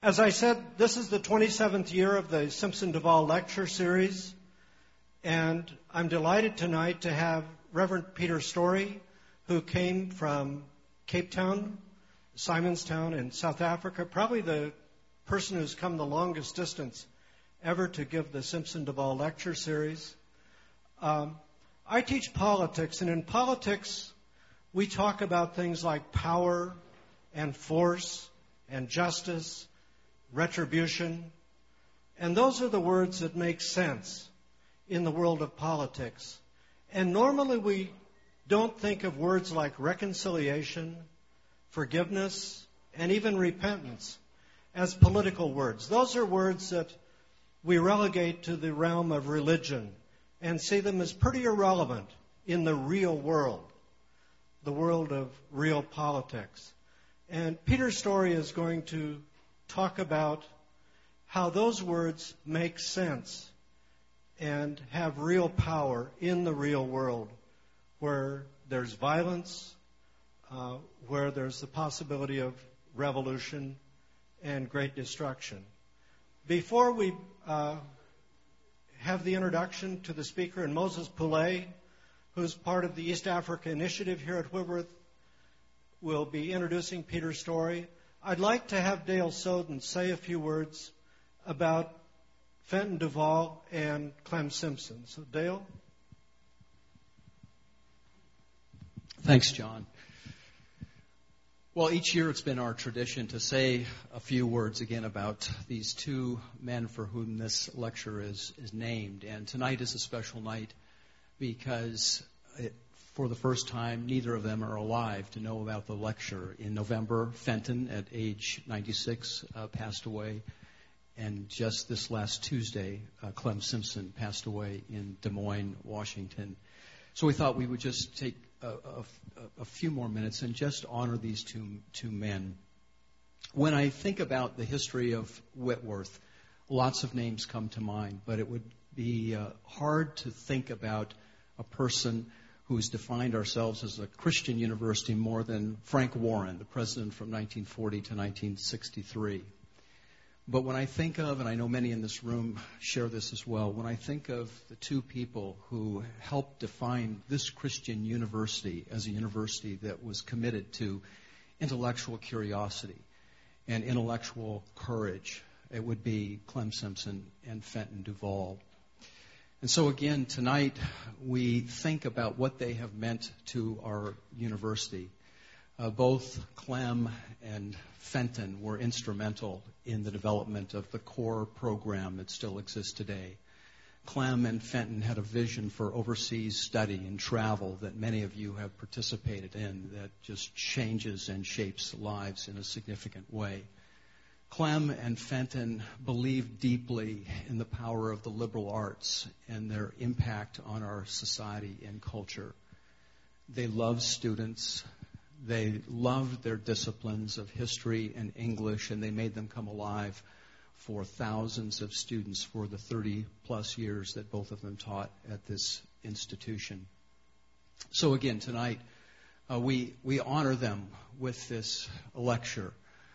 As I said, this is the 27th year of the Simpson Duvall Lecture Series, and I'm delighted tonight to have Reverend Peter Story, who came from Cape Town, Simonstown in South Africa, probably the person who's come the longest distance ever to give the Simpson Duvall Lecture Series. I teach politics, and in politics, we talk about things like power and force and justice, retribution, and those are the words that make sense in the world of politics. And normally we don't think of words like reconciliation, forgiveness, and even repentance as political words. Those are words that we relegate to the realm of religion and see them as pretty irrelevant in the real world, the world of real politics. And Peter's Story is going to talk about how those words make sense and have real power in the real world, where there's violence, where there's the possibility of revolution and great destruction. Before we have the introduction to the speaker, and Moses Poulet, who's part of the East Africa Initiative here at Whitworth, will be introducing Peter's Story, I'd like to have Dale Soden say a few words about Fenton Duvall and Clem Simpson. So, Dale? Thanks, John. Well, each year it's been our tradition to say a few words again about these two men for whom this lecture is named. And tonight is a special night because for the first time, neither of them are alive to know about the lecture. In November, Fenton, at age 96, passed away. And just this last Tuesday, Clem Simpson passed away in Des Moines, Washington. So we thought we would just take a few more minutes and just honor these two men. When I think about the history of Whitworth, lots of names come to mind, but it would be hard to think about a person who's defined ourselves as a Christian university more than Frank Warren, the president from 1940 to 1963. But when I think of, and I know many in this room share this as well, when I think of the two people who helped define this Christian university as a university that was committed to intellectual curiosity and intellectual courage, it would be Clem Simpson and Fenton Duvall. And so again, tonight we think about what they have meant to our university. Both Clem and Fenton were instrumental in the development of the core program that still exists today. Clem and Fenton had a vision for overseas study and travel that many of you have participated in that just changes and shapes lives in a significant way. Clem and Fenton believed deeply in the power of the liberal arts and their impact on our society and culture. They loved students. They loved their disciplines of history and English, and they made them come alive for thousands of students for the 30-plus years that both of them taught at this institution. So again, tonight, we honor them with this lecture.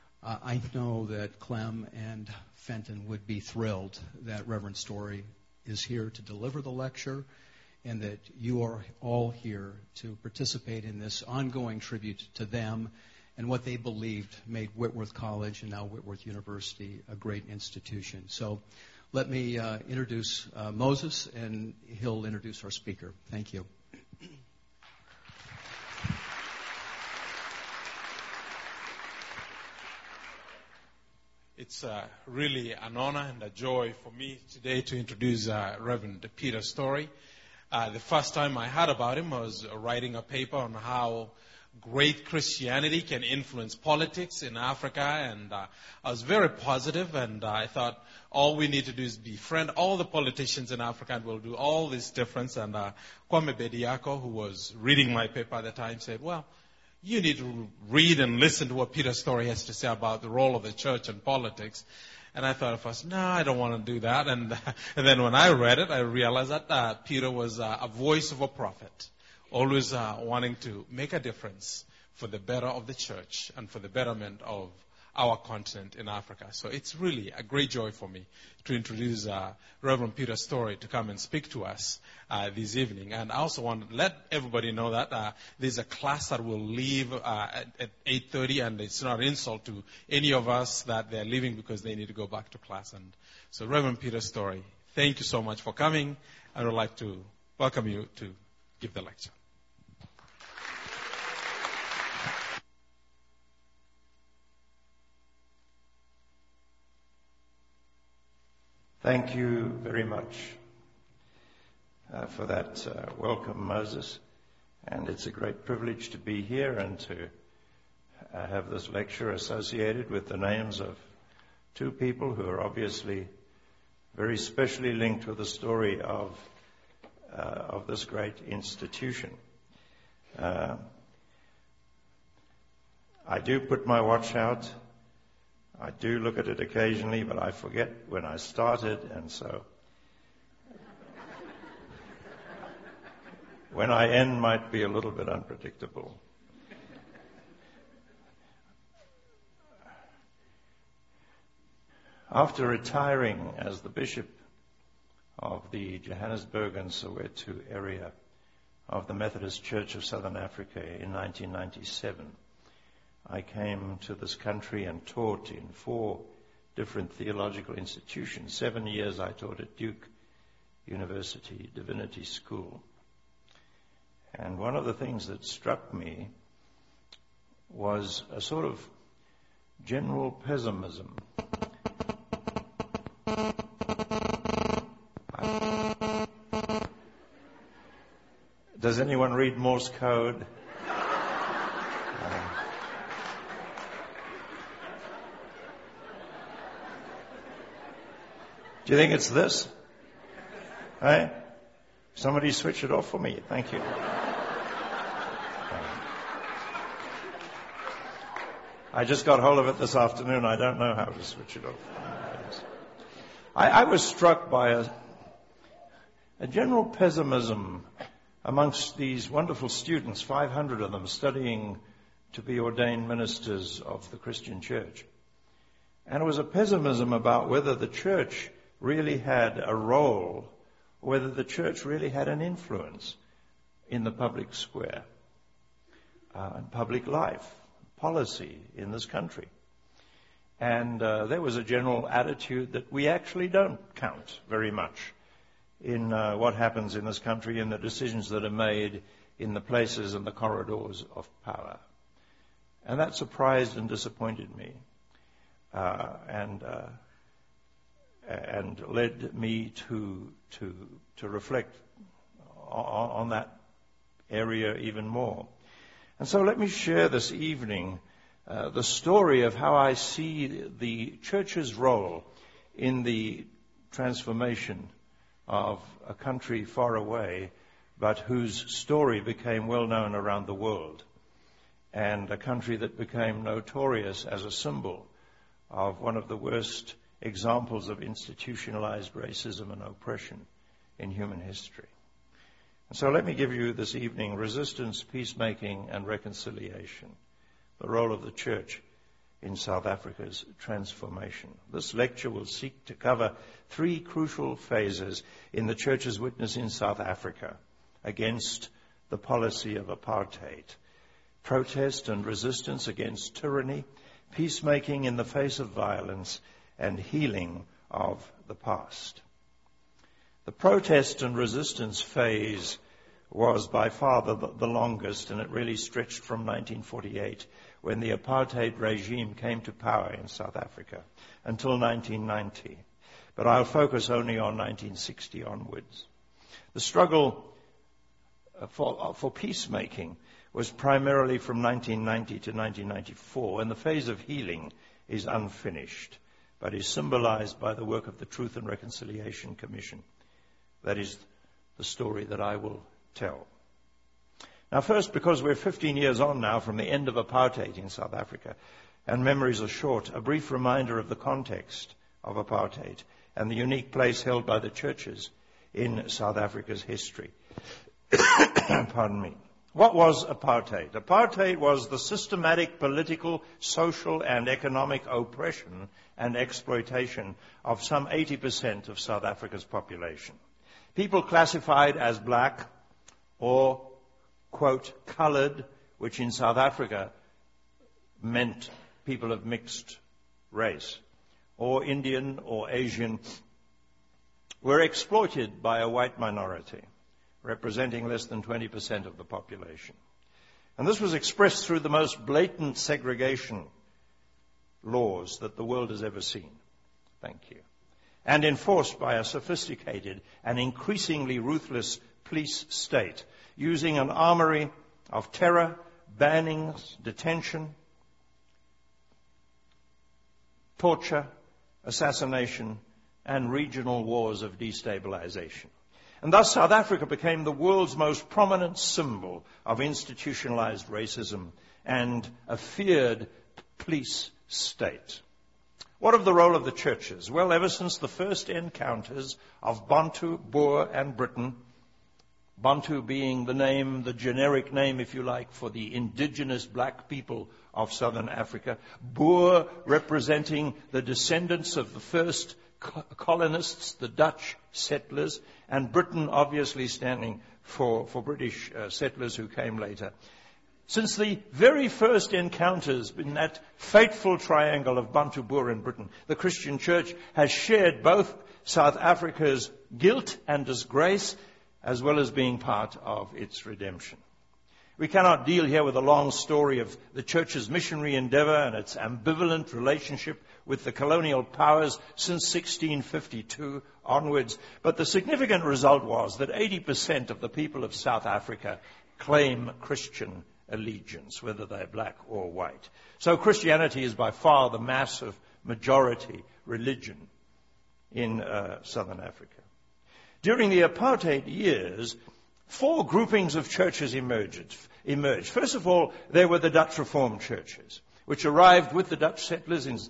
I know that Clem and Fenton would be thrilled that Reverend Story is here to deliver the lecture and that you are all here to participate in this ongoing tribute to them and what they believed made Whitworth College and now Whitworth University a great institution. So let me introduce Moses, and he'll introduce our speaker. Thank you. It's really an honor and a joy for me today to introduce Reverend Peter Story. The first time I heard about him, I was writing a paper on how great Christianity can influence politics in Africa, and I was very positive, and I thought all we need to do is befriend all the politicians in Africa and we'll do all this difference. And Kwame Bediako, who was reading my paper at the time, said, well, you need to read and listen to what Peter Story has to say about the role of the church in politics. And I thought at first, no, I don't want to do that. And then when I read it, I realized that Peter was a voice of a prophet, always wanting to make a difference for the better of the church and for the betterment of our continent in Africa. So it's really a great joy for me to introduce Reverend Peter Story to come and speak to us this evening. And I also want to let everybody know that there's a class that will leave at 8:30, and it's not an insult to any of us that they're leaving because they need to go back to class. And so Reverend Peter Story, thank you so much for coming. I would like to welcome you to give the lecture. Thank you very much for that welcome, Moses. And it's a great privilege to be here and to have this lecture associated with the names of two people who are obviously very specially linked with the story of this great institution. I do put my watch out. I do look at it occasionally, but I forget when I started, and so when I end might be a little bit unpredictable. After retiring as the bishop of the Johannesburg and Soweto area of the Methodist Church of Southern Africa in 1997, I came to this country and taught in 4 different theological institutions. 7 years I taught at Duke University Divinity School. And one of the things that struck me was a sort of general pessimism. Does anyone read Morse code? Do you think it's this? Hey? Somebody switch it off for me. Thank you. I just got hold of it this afternoon. I don't know how to switch it off. I was struck by a general pessimism amongst these wonderful students, 500 of them studying to be ordained ministers of the Christian church. And it was a pessimism about whether the church really had a role, whether the church really had an influence in the public square, and public life, policy in this country. And there was a general attitude that we actually don't count very much in what happens in this country, in the decisions that are made in the places and the corridors of power. And that surprised and disappointed me. And led me to reflect on that area even more. And so let me share this evening the story of how I see the church's role in the transformation of a country far away, but whose story became well known around the world, and a country that became notorious as a symbol of one of the worst examples of institutionalized racism and oppression in human history. And so let me give you this evening resistance, peacemaking, and reconciliation, the role of the church in South Africa's transformation. This lecture will seek to cover 3 crucial phases in the church's witness in South Africa against the policy of apartheid: protest and resistance against tyranny, peacemaking in the face of violence, and healing of the past. The protest and resistance phase was by far the longest, and it really stretched from 1948, when the apartheid regime came to power in South Africa, until 1990. But I'll focus only on 1960 onwards. The struggle for peacemaking was primarily from 1990 to 1994, and the phase of healing is unfinished, but is symbolized by the work of the Truth and Reconciliation Commission. That is the story that I will tell. Now first, because we're 15 years on now from the end of apartheid in South Africa, and memories are short, a brief reminder of the context of apartheid and the unique place held by the churches in South Africa's history. Pardon me. What was apartheid? Apartheid was the systematic political, social, and economic oppression and exploitation of some 80% of South Africa's population. People classified as black or, quote, colored, which in South Africa meant people of mixed race, or Indian or Asian, were exploited by a white minority, representing less than 20% of the population. And this was expressed through the most blatant segregation laws that the world has ever seen. Thank you. And enforced by a sophisticated and increasingly ruthless police state, using an armory of terror, bannings, detention, torture, assassination, and regional wars of destabilization. And thus South Africa became the world's most prominent symbol of institutionalized racism and a feared police state. What of the role of the churches? Well, ever since the first encounters of Bantu, Boer, and Britain, Bantu being the name, the generic name, if you like, for the indigenous black people of southern Africa, Boer representing the descendants of the first colonists, the Dutch settlers, and Britain obviously standing for British settlers who came later. Since the very first encounters in that fateful triangle of Bantu, Boer, and Britain, the Christian church has shared both South Africa's guilt and disgrace as well as being part of its redemption. We cannot deal here with a long story of the church's missionary endeavor and its ambivalent relationship with the colonial powers since 1652 onwards, but the significant result was that 80% of the people of South Africa claim Christian allegiance, whether they're black or white. So Christianity is by far the massive majority religion in southern Africa. During the apartheid years, 4 groupings of churches emerged. First of all, there were the Dutch Reformed churches, which arrived with the Dutch settlers in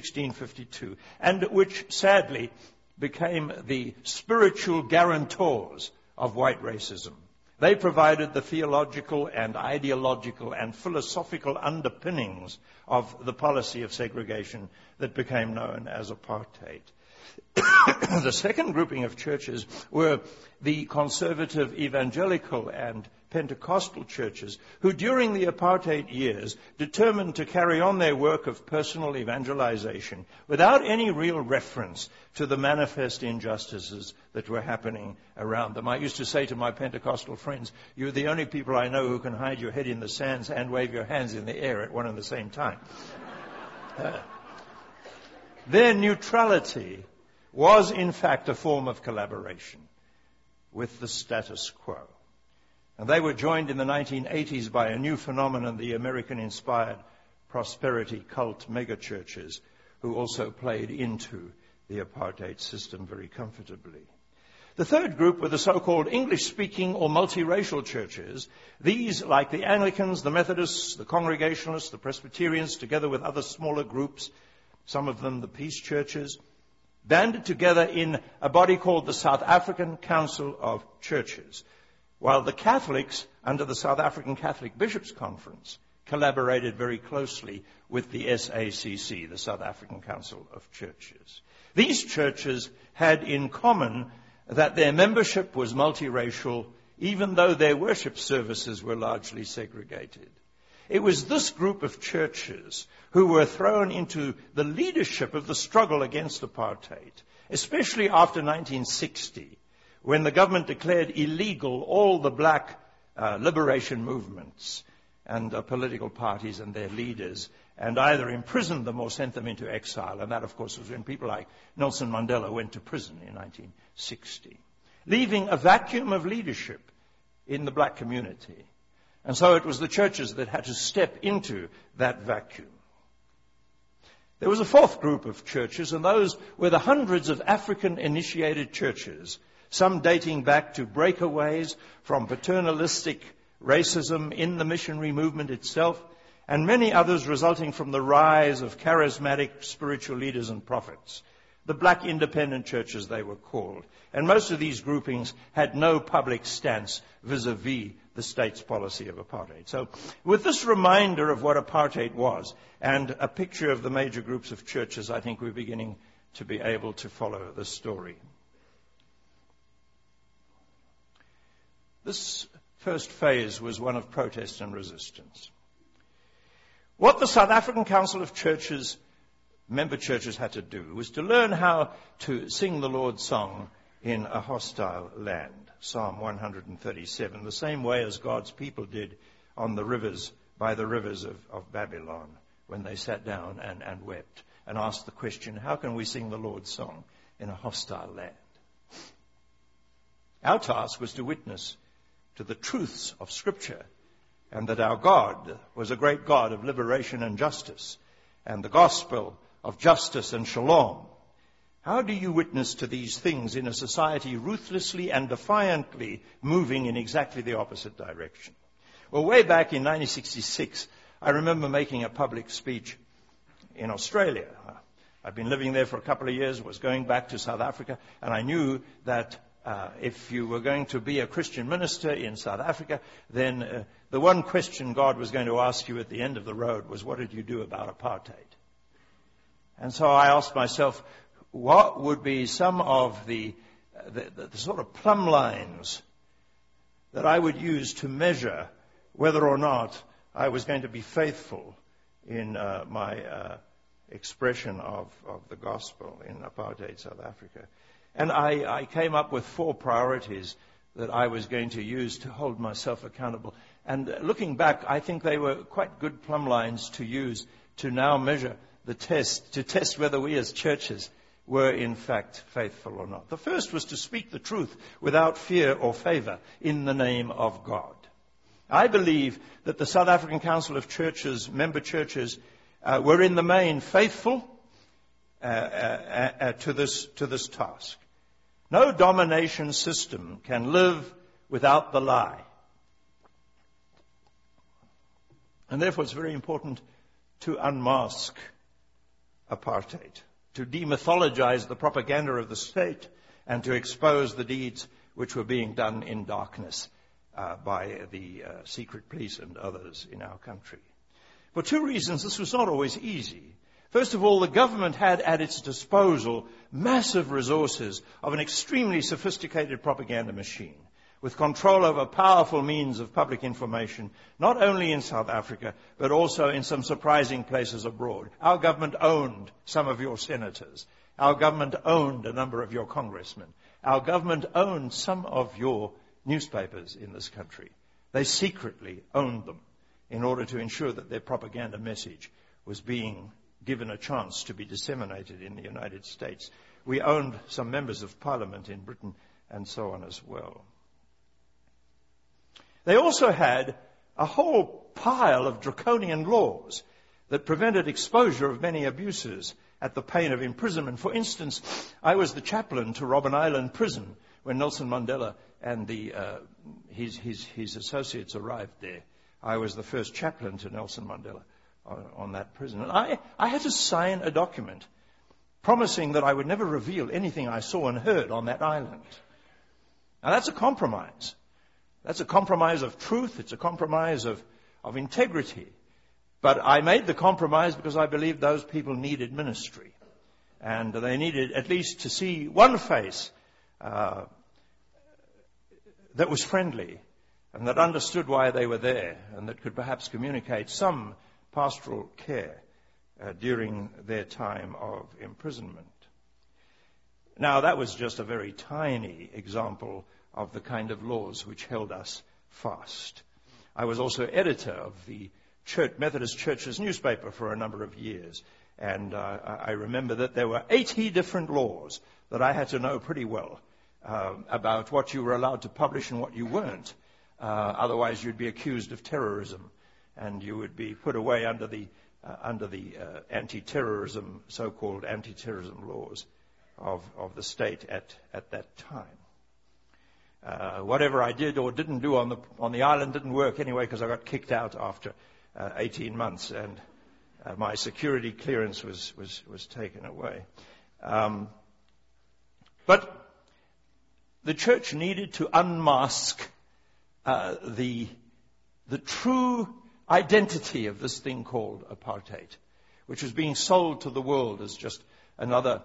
1652, and which sadly became the spiritual guarantors of white racism. They provided the theological and ideological and philosophical underpinnings of the policy of segregation that became known as apartheid. The second grouping of churches were the conservative evangelical and Pentecostal churches, who during the apartheid years determined to carry on their work of personal evangelization without any real reference to the manifest injustices that were happening around them. I used to say to my Pentecostal friends, you're the only people I know who can hide your head in the sands and wave your hands in the air at one and the same time. Their neutrality was in fact a form of collaboration with the status quo. And they were joined in the 1980s by a new phenomenon, the American-inspired prosperity cult megachurches, who also played into the apartheid system very comfortably. The third group were the so-called English-speaking or multiracial churches. These, like the Anglicans, the Methodists, the Congregationalists, the Presbyterians, together with other smaller groups, some of them the peace churches, banded together in a body called the South African Council of Churches, while the Catholics, under the South African Catholic Bishops' Conference, collaborated very closely with the SACC, the South African Council of Churches. These churches had in common that their membership was multiracial, even though their worship services were largely segregated. It was this group of churches who were thrown into the leadership of the struggle against apartheid, especially after 1960, when the government declared illegal all the black liberation movements and political parties and their leaders, and either imprisoned them or sent them into exile. And that, of course, was when people like Nelson Mandela went to prison in 1960, leaving a vacuum of leadership in the black community. And so it was the churches that had to step into that vacuum. There was a fourth group of churches, and those were the hundreds of African-initiated churches, some dating back to breakaways from paternalistic racism in the missionary movement itself, and many others resulting from the rise of charismatic spiritual leaders and prophets. The black independent churches, they were called. And most of these groupings had no public stance vis-a-vis the state's policy of apartheid. So with this reminder of what apartheid was and a picture of the major groups of churches, I think we're beginning to be able to follow the story. This first phase was one of protest and resistance. What the South African Council of Churches, member churches, had to do was to learn how to sing the Lord's song in a hostile land. Psalm 137, the same way as God's people did on the rivers, by the rivers of Babylon, when they sat down and wept and asked the question, how can we sing the Lord's song in a hostile land? Our task was to witness to the truths of Scripture, and that our God was a great God of liberation and justice, and the gospel of justice and shalom. How do you witness to these things in a society ruthlessly and defiantly moving in exactly the opposite direction? Well, way back in 1966, I remember making a public speech in Australia. I'd been living there for a couple of years, was going back to South Africa, and I knew that if you were going to be a Christian minister in South Africa, then the one question God was going to ask you at the end of the road was, what did you do about apartheid? And so I asked myself, what would be some of the sort of plumb lines that I would use to measure whether or not I was going to be faithful in my expression of the gospel in apartheid South Africa? And I came up with 4 priorities that I was going to use to hold myself accountable. And looking back, I think they were quite good plumb lines to use to now measure the test, to test whether we as churches were in fact faithful or not. The first was to speak the truth without fear or favor in the name of God. I believe that the South African Council of Churches, member churches, were in the main faithful to this task. No domination system can live without the lie. And therefore it's very important to unmask apartheid, to demythologize the propaganda of the state, and to expose the deeds which were being done in darkness by the secret police and others in our country. For 2 reasons, this was not always easy. First of all, the government had at its disposal massive resources of an extremely sophisticated propaganda machine, with control over powerful means of public information, not only in South Africa, but also in some surprising places abroad. Our government owned some of your senators. Our government owned a number of your congressmen. Our government owned some of your newspapers in this country. They secretly owned them in order to ensure that their propaganda message was being given a chance to be disseminated in the United States. We owned some members of Parliament in Britain and so on as well. They also had a whole pile of draconian laws that prevented exposure of many abuses at the pain of imprisonment. For instance, I was the chaplain to Robben Island prison when Nelson Mandela and his associates arrived there. I was the first chaplain to Nelson Mandela on that prison. And I had to sign a document promising that I would never reveal anything I saw and heard on that island. Now that's a compromise. That's a compromise of truth. It's a compromise of integrity. But I made the compromise because I believed those people needed ministry. And they needed at least to see one face that was friendly and that understood why they were there and that could perhaps communicate some pastoral care during their time of imprisonment. Now, that was just a very tiny example of the kind of laws which held us fast. I was also editor of the Methodist Church's newspaper for a number of years, and I remember that there were 80 different laws that I had to know pretty well about what you were allowed to publish and what you weren't. Otherwise, you'd be accused of terrorism, and you would be put away under the anti-terrorism, so-called anti-terrorism laws of the state at that time. Whatever I did or didn't do on the island didn't work anyway, because I got kicked out after 18 months, and my security clearance was taken away. But the church needed to unmask the true identity of this thing called apartheid, which was being sold to the world as just another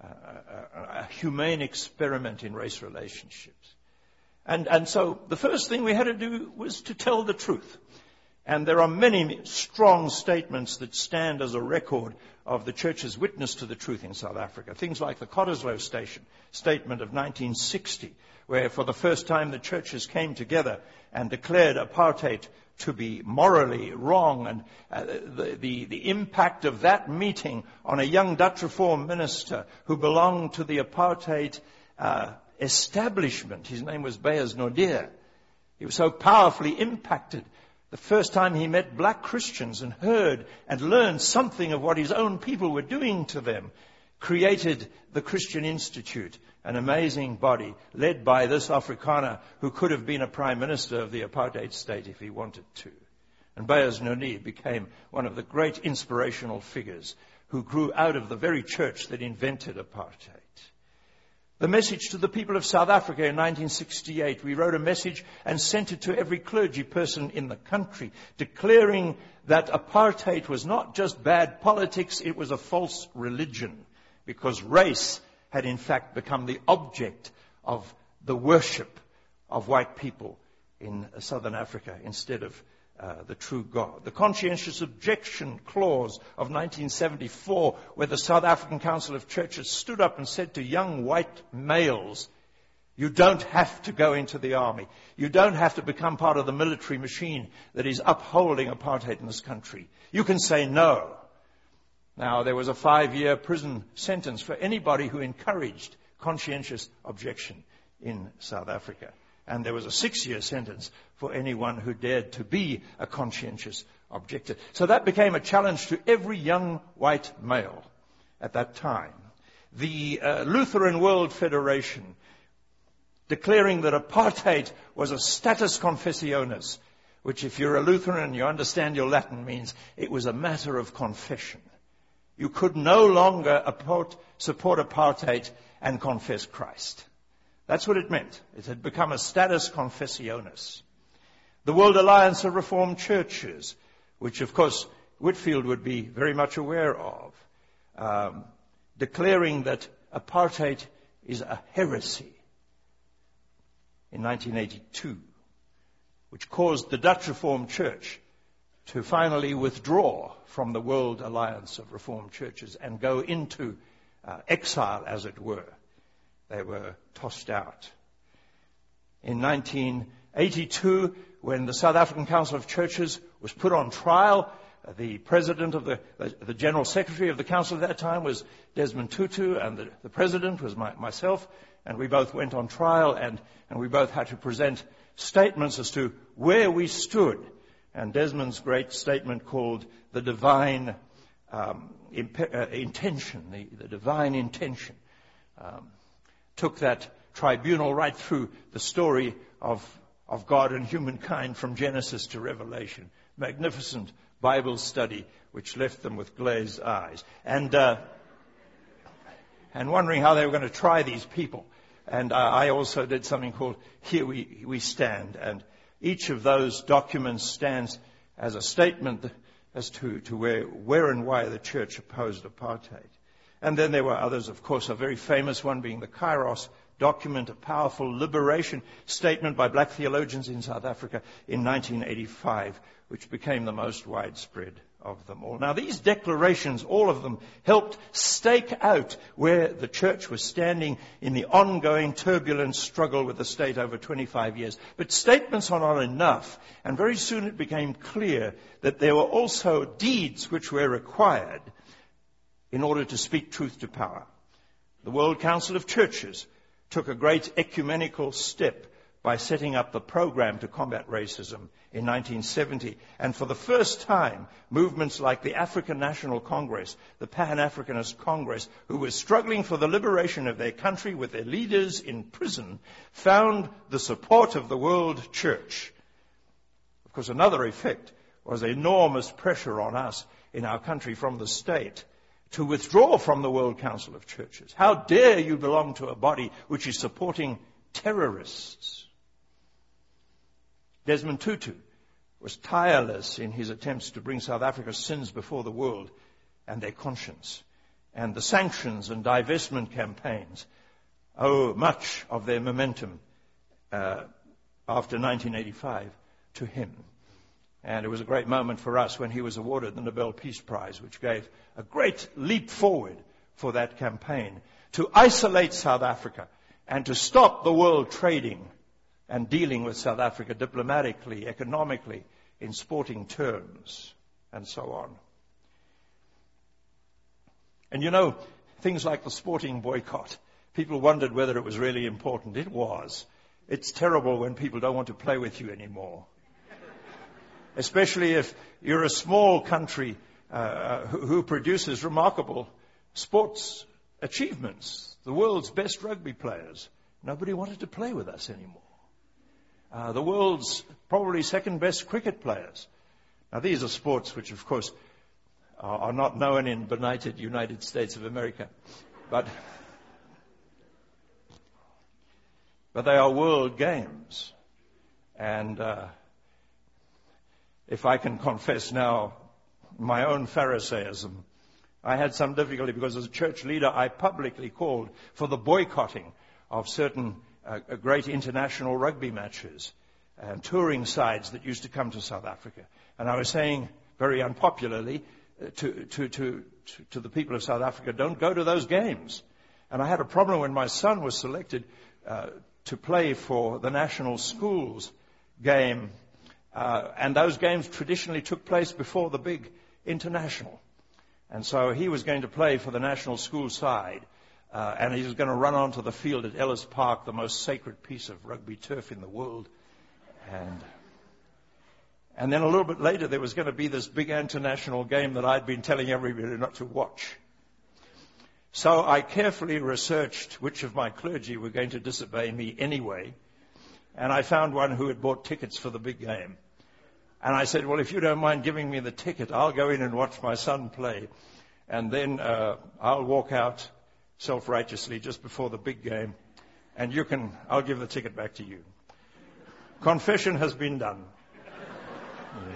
a humane experiment in race relationships. And so the first thing we had to do was to tell the truth. And there are many strong statements that stand as a record of the church's witness to the truth in South Africa. Things like the Cottesloe Statement of 1960, where for the first time the churches came together and declared apartheid to be morally wrong. And the impact of that meeting on a young Dutch Reform minister who belonged to the apartheid establishment. His name was Beyers Naudé. He was so powerfully impacted. The first time he met black Christians and heard and learned something of what his own people were doing to them, created the Christian Institute, an amazing body led by this Afrikaner who could have been a prime minister of the apartheid state if he wanted to. And Beyers Naudé became one of the great inspirational figures who grew out of the very church that invented apartheid. The message to the people of South Africa in 1968, we wrote a message and sent it to every clergy person in the country, declaring that apartheid was not just bad politics, it was a false religion, because race had in fact become the object of the worship of white people in Southern Africa instead of the true God. The Conscientious Objection Clause of 1974, where the South African Council of Churches stood up and said to young white males, you don't have to go into the army. You don't have to become part of the military machine that is upholding apartheid in this country. You can say no. Now, there was a 5-year prison sentence for anybody who encouraged conscientious objection in South Africa. And there was a 6-year sentence for anyone who dared to be a conscientious objector. So that became a challenge to every young white male at that time. The Lutheran World Federation, declaring that apartheid was a status confessionis, which if you're a Lutheran and you understand your Latin means it was a matter of confession. You could no longer support apartheid and confess Christ. That's what it meant. It had become a status confessionis. The World Alliance of Reformed Churches, which of course Whitfield would be very much aware of, declaring that apartheid is a heresy in 1982, which caused the Dutch Reformed Church to finally withdraw from the World Alliance of Reformed Churches and go into exile, as it were. They were tossed out. In 1982, when the South African Council of Churches was put on trial, the president of the general secretary of the council at that time was Desmond Tutu, and the president was myself, and we both went on trial, and we both had to present statements as to where we stood. And Desmond's great statement called the divine intention, the divine intention, took that tribunal right through the story of God and humankind from Genesis to Revelation. Magnificent Bible study which left them with glazed eyes. And wondering how they were going to try these people. And I also did something called Here We Stand. And each of those documents stands as a statement as to where and why the church opposed apartheid. And then there were others, of course, a very famous one being the Kairos document, a powerful liberation statement by black theologians in South Africa in 1985, which became the most widespread of them all. Now, these declarations, all of them, helped stake out where the church was standing in the ongoing turbulent struggle with the state over 25 years. But statements are not enough, and very soon it became clear that there were also deeds which were required in order to speak truth to power. The World Council of Churches took a great ecumenical step by setting up the program to combat racism in 1970. And for the first time, movements like the African National Congress, the Pan-Africanist Congress, who were struggling for the liberation of their country with their leaders in prison, found the support of the world church. Of course, another effect was enormous pressure on us in our country from the state to withdraw from the World Council of Churches. How dare you belong to a body which is supporting terrorists? Desmond Tutu was tireless in his attempts to bring South Africa's sins before the world and their conscience. And the sanctions and divestment campaigns owe much of their momentum after 1985 to him. And it was a great moment for us when he was awarded the Nobel Peace Prize, which gave a great leap forward for that campaign to isolate South Africa and to stop the world trading and dealing with South Africa diplomatically, economically, in sporting terms, and so on. And you know, things like the sporting boycott, people wondered whether it was really important. It was. It's terrible when people don't want to play with you anymore. Especially if you're a small country who produces remarkable sports achievements, the world's best rugby players. Nobody wanted to play with us anymore. The world's probably second best cricket players. Now, these are sports which, of course, are not known in benighted United States of America. But they are world games. And if I can confess now my own Pharisaism, I had some difficulty because as a church leader I publicly called for the boycotting of certain great international rugby matches and touring sides that used to come to South Africa. And I was saying very unpopularly to the people of South Africa, don't go to those games. And I had a problem when my son was selected to play for the national schools game. And those games traditionally took place before the big international. And so he was going to play for the national school side. And he was going to run onto the field at Ellis Park, the most sacred piece of rugby turf in the world. And then a little bit later, there was going to be this big international game that I'd been telling everybody not to watch. So I carefully researched which of my clergy were going to disobey me anyway. And I found one who had bought tickets for the big game. And I said, well, if you don't mind giving me the ticket, I'll go in and watch my son play. And then I'll walk out self-righteously just before the big game. And I'll give the ticket back to you. Confession has been done. Yeah.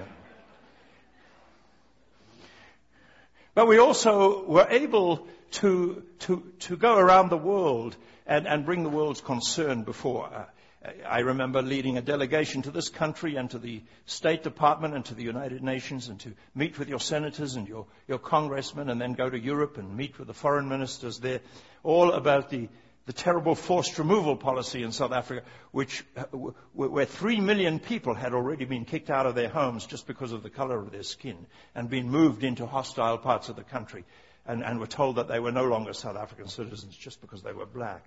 But we also were able to go around the world and bring the world's concern before. I remember leading a delegation to this country and to the State Department and to the United Nations and to meet with your senators and your congressmen and then go to Europe and meet with the foreign ministers there, all about the terrible forced removal policy in South Africa, where 3 million people had already been kicked out of their homes just because of the color of their skin and been moved into hostile parts of the country and were told that they were no longer South African citizens just because they were black.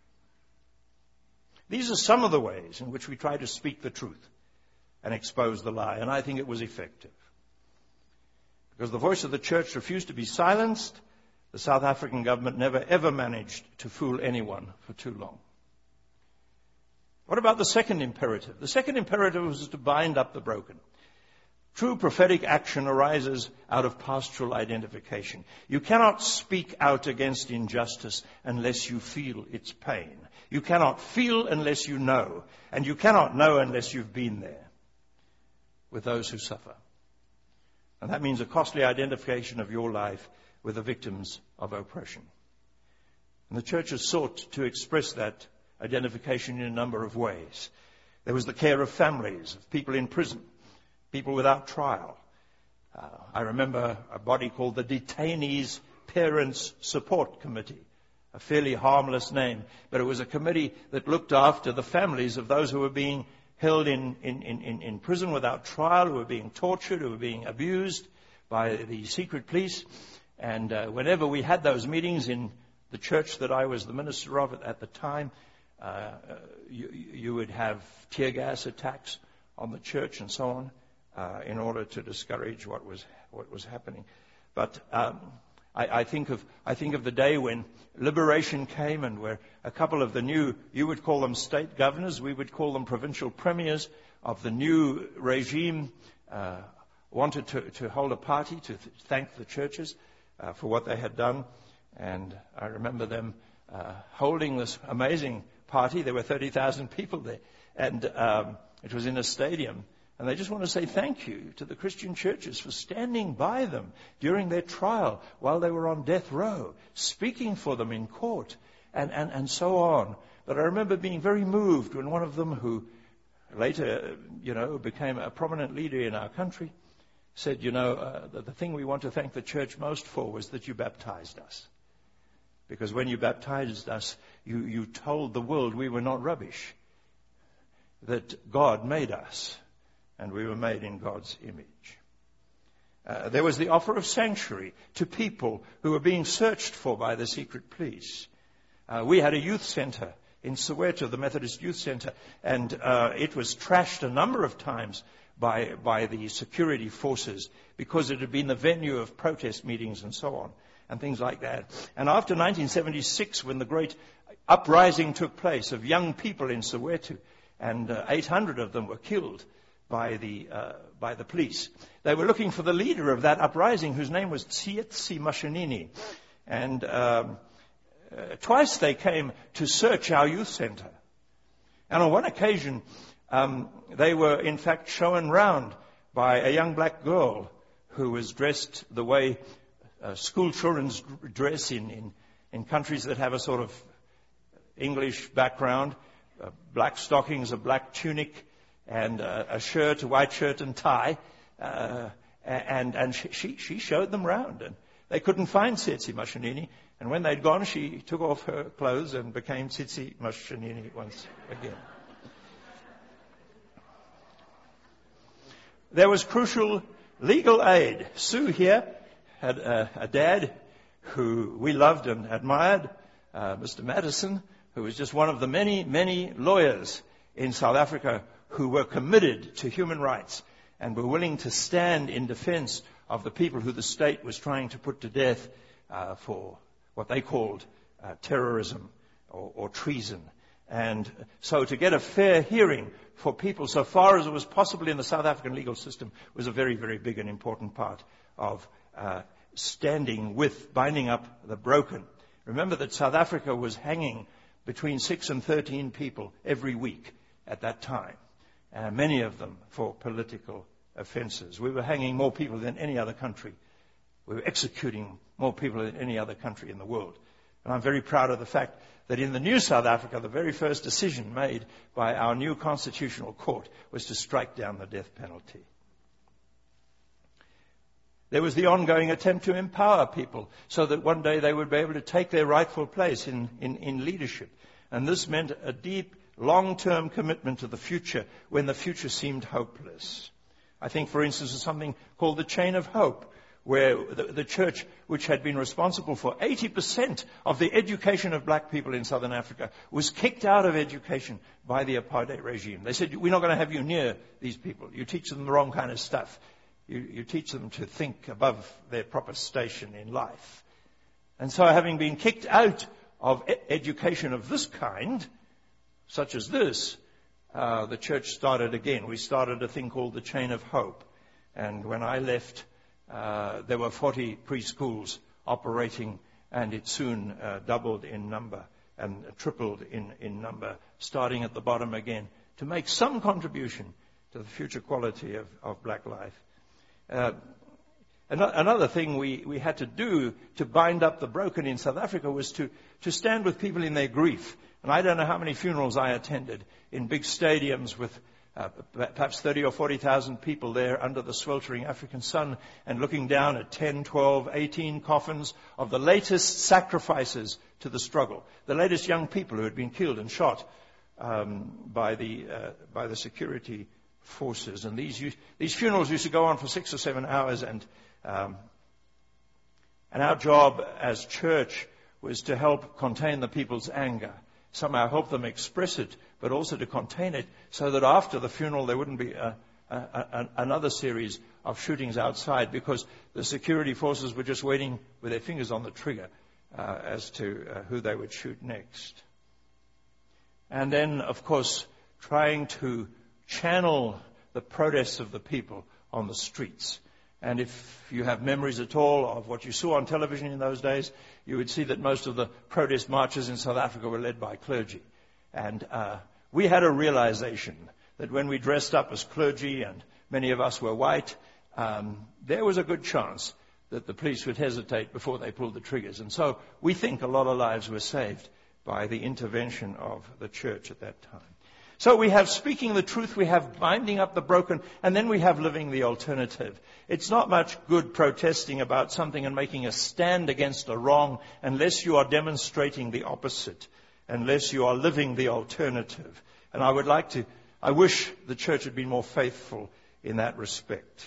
These are some of the ways in which we try to speak the truth and expose the lie, and I think it was effective. Because the voice of the church refused to be silenced, the South African government never ever managed to fool anyone for too long. What about the second imperative? The second imperative was to bind up the broken. True prophetic action arises out of pastoral identification. You cannot speak out against injustice unless you feel its pain. You cannot feel unless you know, and you cannot know unless you've been there with those who suffer. And that means a costly identification of your life with the victims of oppression. And the church has sought to express that identification in a number of ways. There was the care of families, of people in prison, people without trial. I remember a body called the Detainees Parents Support Committee, a fairly harmless name, but it was a committee that looked after the families of those who were being held in prison without trial, who were being tortured, who were being abused by the secret police. And whenever we had those meetings in the church that I was the minister of at the time, you would have tear gas attacks on the church and so on in order to discourage what was happening. But I think of the day when liberation came and where a couple of the new, you would call them state governors, we would call them provincial premiers of the new regime, wanted to hold a party to thank the churches for what they had done. And I remember them holding this amazing party. There were 30,000 people there. And It was in a stadium. And they just want to say thank you to the Christian churches for standing by them during their trial while they were on death row, speaking for them in court, and so on. But I remember being very moved when one of them, who later, became a prominent leader in our country, said, the thing we want to thank the church most for was that you baptized us. Because when you baptized us, you told the world we were not rubbish, that God made us, and we were made in God's image. There was the offer of sanctuary to people who were being searched for by the secret police. We had a youth center in Soweto, the Methodist Youth Center, and it was trashed a number of times by the security forces because it had been the venue of protest meetings and so on, and things like that. And after 1976, when the great uprising took place of young people in Soweto, and 800 of them were killed by the police, they were looking for the leader of that uprising, whose name was Tsietsi Mashinini. And twice they came to search our youth center. And on one occasion, they were in fact shown round by a young black girl who was dressed the way school children's dress in countries that have a sort of English background, black stockings, a black tunic, and a white shirt and tie. And she showed them round. And they couldn't find Tsietsi Mashinini. And when they'd gone, she took off her clothes and became Tsietsi Mashinini once again. There was crucial legal aid. Sue here had a dad who we loved and admired, Mr. Madison, who was just one of the many, many lawyers in South Africa who were committed to human rights and were willing to stand in defense of the people who the state was trying to put to death for what they called terrorism or treason. And so to get a fair hearing for people, so far as it was possible in the South African legal system, was a very, very big and important part of standing with, binding up the broken. Remember that South Africa was hanging between 6 and 13 people every week at that time, many of them for political offenses. We were hanging more people than any other country. We were executing more people than any other country in the world. And I'm very proud of the fact that in the new South Africa, the very first decision made by our new constitutional court was to strike down the death penalty. There was the ongoing attempt to empower people so that one day they would be able to take their rightful place in leadership. And this meant a deep, long-term commitment to the future when the future seemed hopeless. I think, for instance, of something called the Chain of Hope, where the church, which had been responsible for 80% of the education of black people in southern Africa, was kicked out of education by the apartheid regime. They said, we're not going to have you near these people. You teach them the wrong kind of stuff. You teach them to think above their proper station in life. And so having been kicked out of education of this kind, such as this, the church started again. We started a thing called the Chain of Hope. And when I left, there were 40 preschools operating, and it soon doubled in number and tripled in number, starting at the bottom again, to make some contribution to the future quality of black life. Another thing we had to do to bind up the broken in South Africa was to stand with people in their grief. And I don't know how many funerals I attended in big stadiums with perhaps 30 or 40,000 people there under the sweltering African sun and looking down at 10, 12, 18 coffins of the latest sacrifices to the struggle, the latest young people who had been killed and shot by the security forces. And these funerals used to go on for 6 or 7 hours, and our job as church was to help contain the people's anger, somehow help them express it, but also to contain it so that after the funeral there wouldn't be another series of shootings outside, because the security forces were just waiting with their fingers on the trigger as to who they would shoot next. And then, of course, trying to channel the protests of the people on the streets. And if you have memories at all of what you saw on television in those days, you would see that most of the protest marches in South Africa were led by clergy. And we had a realization that when we dressed up as clergy, and many of us were white, there was a good chance that the police would hesitate before they pulled the triggers. And so we think a lot of lives were saved by the intervention of the church at that time. So we have speaking the truth, we have binding up the broken, and then we have living the alternative. It's not much good protesting about something and making a stand against a wrong unless you are demonstrating the opposite, unless you are living the alternative. And I wish the church had been more faithful in that respect.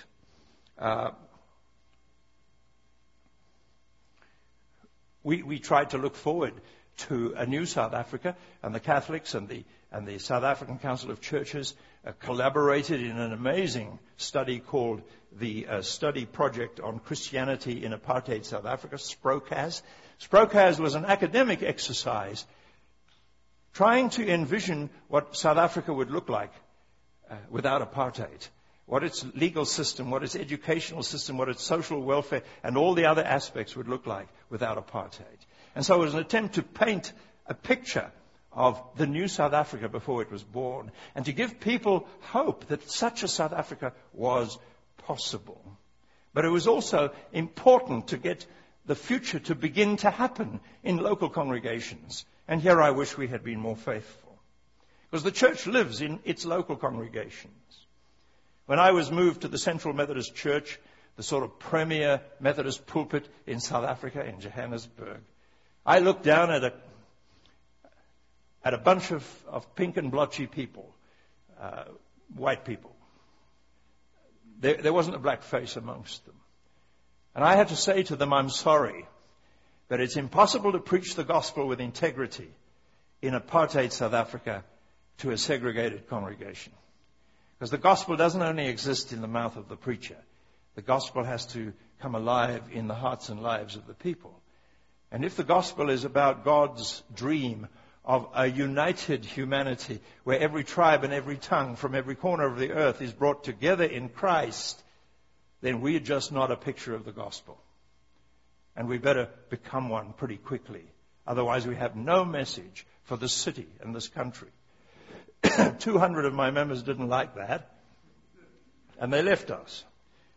We tried to look forward to a new South Africa, and the Catholics and the South African Council of Churches collaborated in an amazing study called the Study Project on Christianity in Apartheid South Africa, SPROCAS. SPROCAS was an academic exercise trying to envision what South Africa would look like without apartheid, what its legal system, what its educational system, what its social welfare, and all the other aspects would look like without apartheid. And so it was an attempt to paint a picture of the new South Africa before it was born, and to give people hope that such a South Africa was possible. But it was also important to get the future to begin to happen in local congregations. And here I wish we had been more faithful, because the church lives in its local congregations. When I was moved to the Central Methodist Church, the sort of premier Methodist pulpit in South Africa, in Johannesburg, I looked down at a bunch of pink and blotchy people, white people. There wasn't a black face amongst them. And I had to say to them, I'm sorry, but it's impossible to preach the gospel with integrity in apartheid South Africa to a segregated congregation. Because the gospel doesn't only exist in the mouth of the preacher. The gospel has to come alive in the hearts and lives of the people. And if the gospel is about God's dream of a united humanity, where every tribe and every tongue from every corner of the earth is brought together in Christ, then we are just not a picture of the gospel. And we better become one pretty quickly. Otherwise we have no message for this city and this country. 200 of my members didn't like that, and they left us.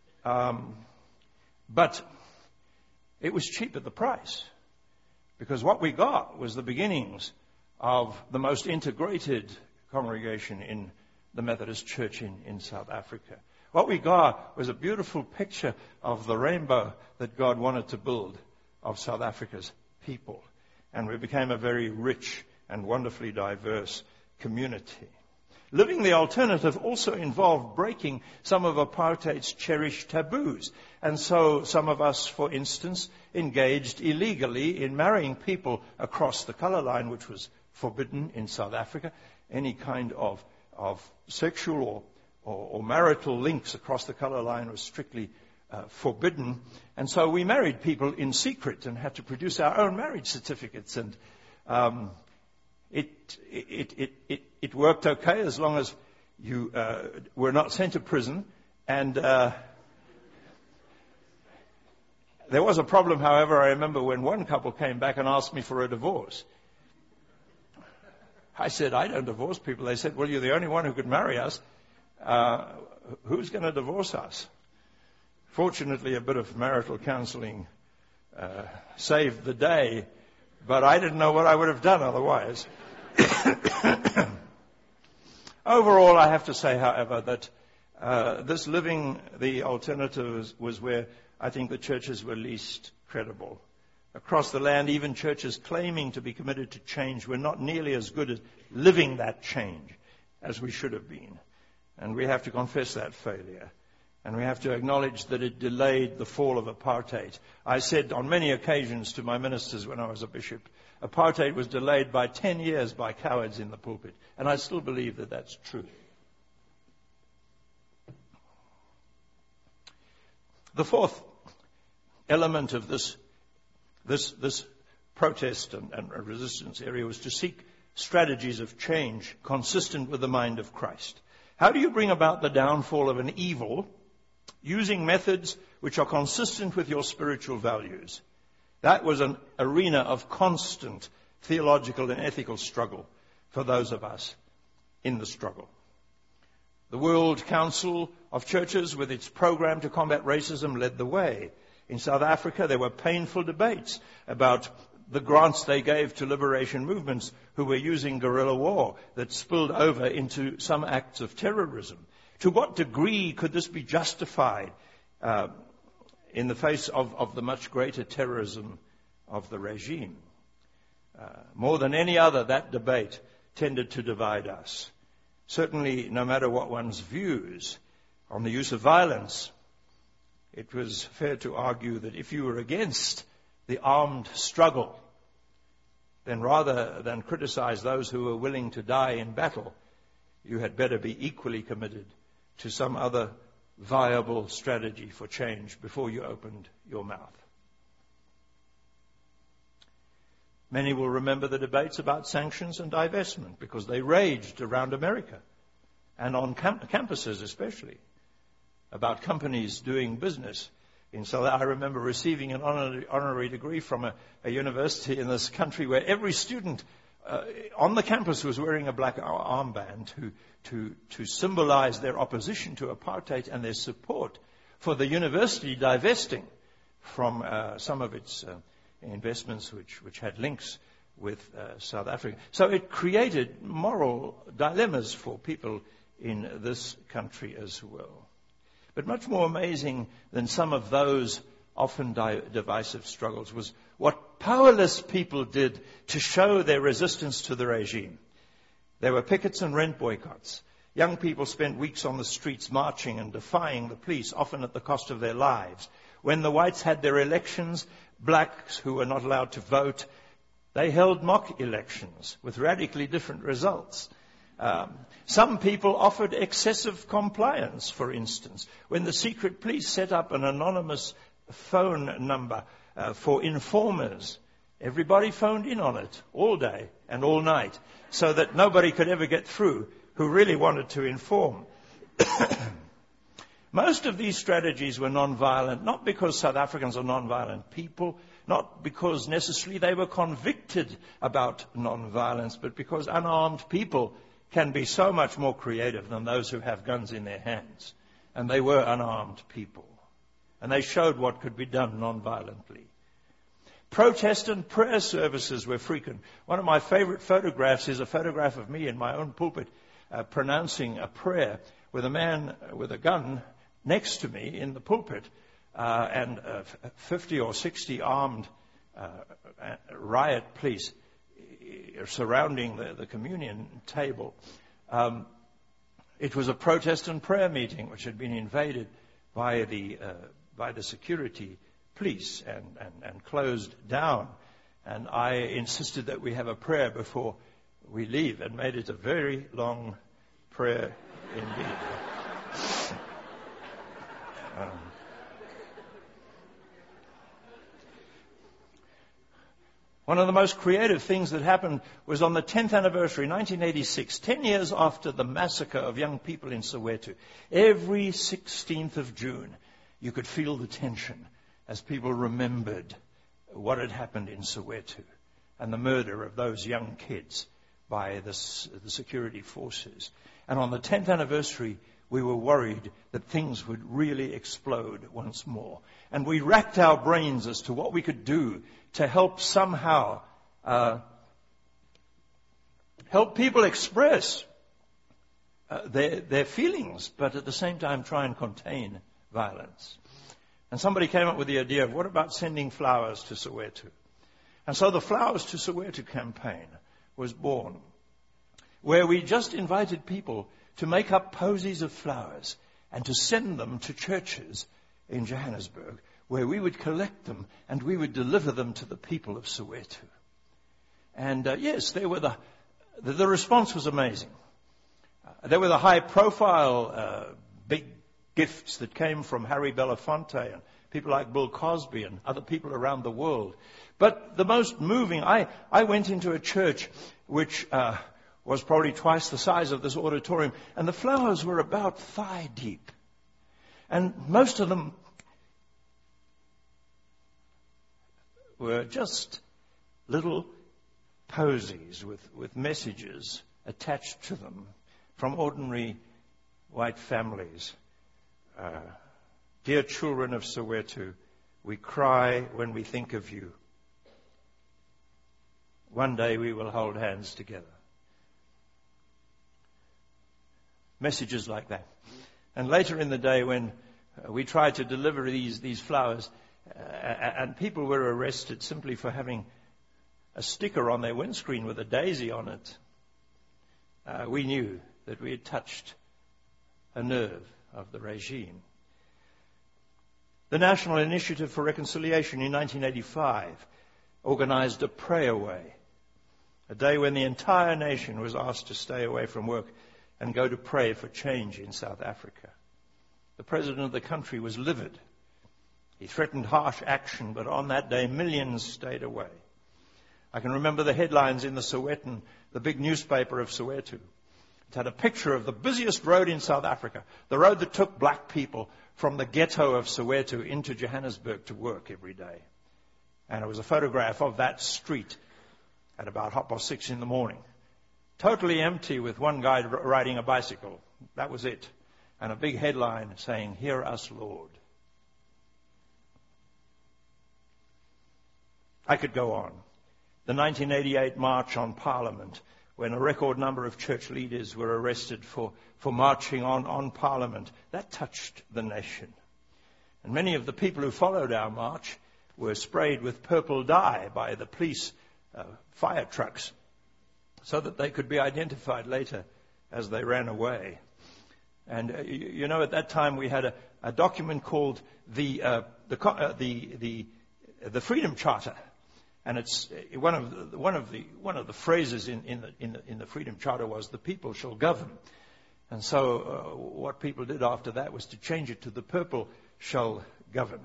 But it was cheap at the price, because what we got was the beginnings of the most integrated congregation in the Methodist Church in South Africa. What we got was a beautiful picture of the rainbow that God wanted to build of South Africa's people. And we became a very rich and wonderfully diverse community. Living the alternative also involved breaking some of apartheid's cherished taboos. And so some of us, for instance, engaged illegally in marrying people across the color line, which was forbidden in South Africa. Any kind of sexual or marital links across the color line was strictly forbidden. And so we married people in secret and had to produce our own marriage certificates. And it worked okay as long as you were not sent to prison. And there was a problem, however. I remember when one couple came back and asked me for a divorce. I said, I don't divorce people. They said, well, you're the only one who could marry us. Who's going to divorce us? Fortunately, a bit of marital counseling saved the day, but I didn't know what I would have done otherwise. Overall, I have to say, however, that this living the alternative was where I think the churches were least credible. Across the land, even churches claiming to be committed to change were not nearly as good at living that change as we should have been. And we have to confess that failure. And we have to acknowledge that it delayed the fall of apartheid. I said on many occasions to my ministers when I was a bishop, apartheid was delayed by 10 years by cowards in the pulpit. And I still believe that that's true. The fourth element of this protest and resistance area was to seek strategies of change consistent with the mind of Christ. How do you bring about the downfall of an evil using methods which are consistent with your spiritual values? That was an arena of constant theological and ethical struggle for those of us in the struggle. The World Council of Churches, with its program to combat racism, led the way. In South Africa, there were painful debates about the grants they gave to liberation movements who were using guerrilla war that spilled over into some acts of terrorism. To what degree could this be justified in the face of the much greater terrorism of the regime? More than any other, that debate tended to divide us. Certainly, no matter what one's views on the use of violence, it was fair to argue that if you were against the armed struggle, then rather than criticize those who were willing to die in battle, you had better be equally committed to some other viable strategy for change before you opened your mouth. Many will remember the debates about sanctions and divestment because they raged around America and on campuses especially about companies doing business. I remember receiving an honorary degree from a university in this country where every student on the campus was wearing a black armband to symbolize their opposition to apartheid and their support for the university divesting from some of its investments which had links with South Africa. So it created moral dilemmas for people in this country as well. But much more amazing than some of those often divisive struggles was what powerless people did to show their resistance to the regime. There were pickets and rent boycotts. Young people spent weeks on the streets marching and defying the police, often at the cost of their lives. When the whites had their elections, blacks who were not allowed to vote, they held mock elections with radically different results. Some people offered excessive compliance, for instance. When the secret police set up an anonymous phone number for informers, everybody phoned in on it all day and all night so that nobody could ever get through who really wanted to inform. Most of these strategies were non-violent, not because South Africans are non-violent people, not because necessarily they were convicted about non-violence, but because unarmed people can be so much more creative than those who have guns in their hands. And they were unarmed people. And they showed what could be done non-violently. Protest and prayer services were frequent. One of my favorite photographs is a photograph of me in my own pulpit pronouncing a prayer with a man with a gun next to me in the pulpit and 50 or 60 armed riot police surrounding the communion table. It was a protest and prayer meeting which had been invaded by the security police and closed down. And I insisted that we have a prayer before we leave and made it a very long prayer indeed. One of the most creative things that happened was on the 10th anniversary, 1986, 10 years after the massacre of young people in Soweto. Every 16th of June, you could feel the tension as people remembered what had happened in Soweto and the murder of those young kids by the security forces. And on the 10th anniversary, we were worried that things would really explode once more. And we racked our brains as to what we could do to help somehow help people express their feelings, but at the same time try and contain violence. And somebody came up with the idea of what about sending flowers to Soweto? And so the Flowers to Soweto campaign was born, where we just invited people to make up posies of flowers and to send them to churches in Johannesburg, where we would collect them and we would deliver them to the people of Soweto. And yes, they were the response was amazing. There were the high-profile big gifts that came from Harry Belafonte and people like Bill Cosby and other people around the world. But the most moving, I went into a church which was probably twice the size of this auditorium, and the flowers were about thigh deep. And most of them were just little posies with messages attached to them from ordinary white families. Dear children of Soweto, we cry when we think of you. One day we will hold hands together. Messages like that. And later in the day when we tried to deliver these flowers, and people were arrested simply for having a sticker on their windscreen with a daisy on it, we knew that we had touched a nerve of the regime. The National Initiative for Reconciliation in 1985 organized a pray away, a day when the entire nation was asked to stay away from work and go to pray for change in South Africa. The president of the country was livid. He threatened harsh action, but on that day, millions stayed away. I can remember the headlines in the Sowetan, the big newspaper of Soweto. It had a picture of the busiest road in South Africa, the road that took black people from the ghetto of Soweto into Johannesburg to work every day. And it was a photograph of that street at about 6:30 in the morning. Totally empty with one guy riding a bicycle. That was it. And a big headline saying, "Hear us, Lord." I could go on. The 1988 March on Parliament, when a record number of church leaders were arrested for marching on Parliament, that touched the nation. And many of the people who followed our march were sprayed with purple dye by the police fire trucks so that they could be identified later as they ran away. And at that time we had a document called the Freedom Charter, and it's one of the phrases in the Freedom Charter was "the people shall govern." And so what people did after that was to change it to "the purple shall govern."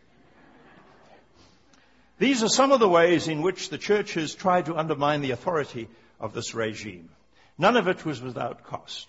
These are some of the ways in which the church has tried to undermine the authority of this regime. None of it was without cost.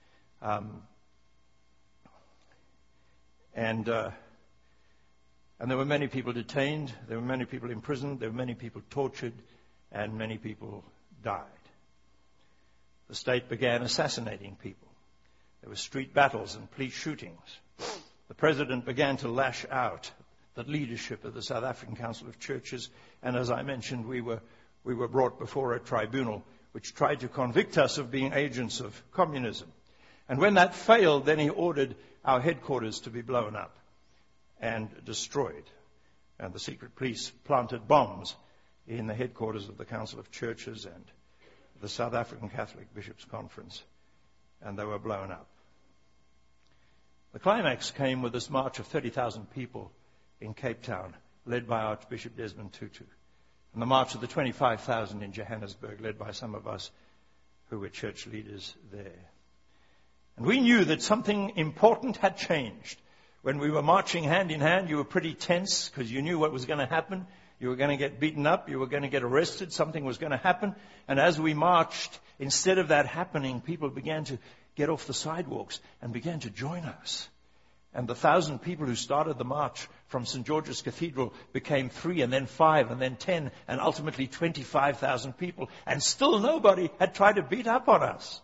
And there were many people detained, there were many people imprisoned, there were many people tortured, and many people died. The state began assassinating people. There were street battles and police shootings. The president began to lash out the leadership of the South African Council of Churches, and as I mentioned, we were brought before a tribunal which tried to convict us of being agents of communism. And when that failed, then he ordered our headquarters to be blown up and destroyed. And the secret police planted bombs in the headquarters of the Council of Churches and the South African Catholic Bishops' Conference, and they were blown up. The climax came with this march of 30,000 people in Cape Town, led by Archbishop Desmond Tutu, and the march of the 25,000 in Johannesburg, led by some of us who were church leaders there. And we knew that something important had changed. When we were marching hand in hand, you were pretty tense because you knew what was going to happen. You were going to get beaten up. You were going to get arrested. Something was going to happen. And as we marched, instead of that happening, people began to get off the sidewalks and began to join us. And the 1,000 people who started the march from St. George's Cathedral became 3 and then 5 and then 10 and ultimately 25,000 people. And still nobody had tried to beat up on us.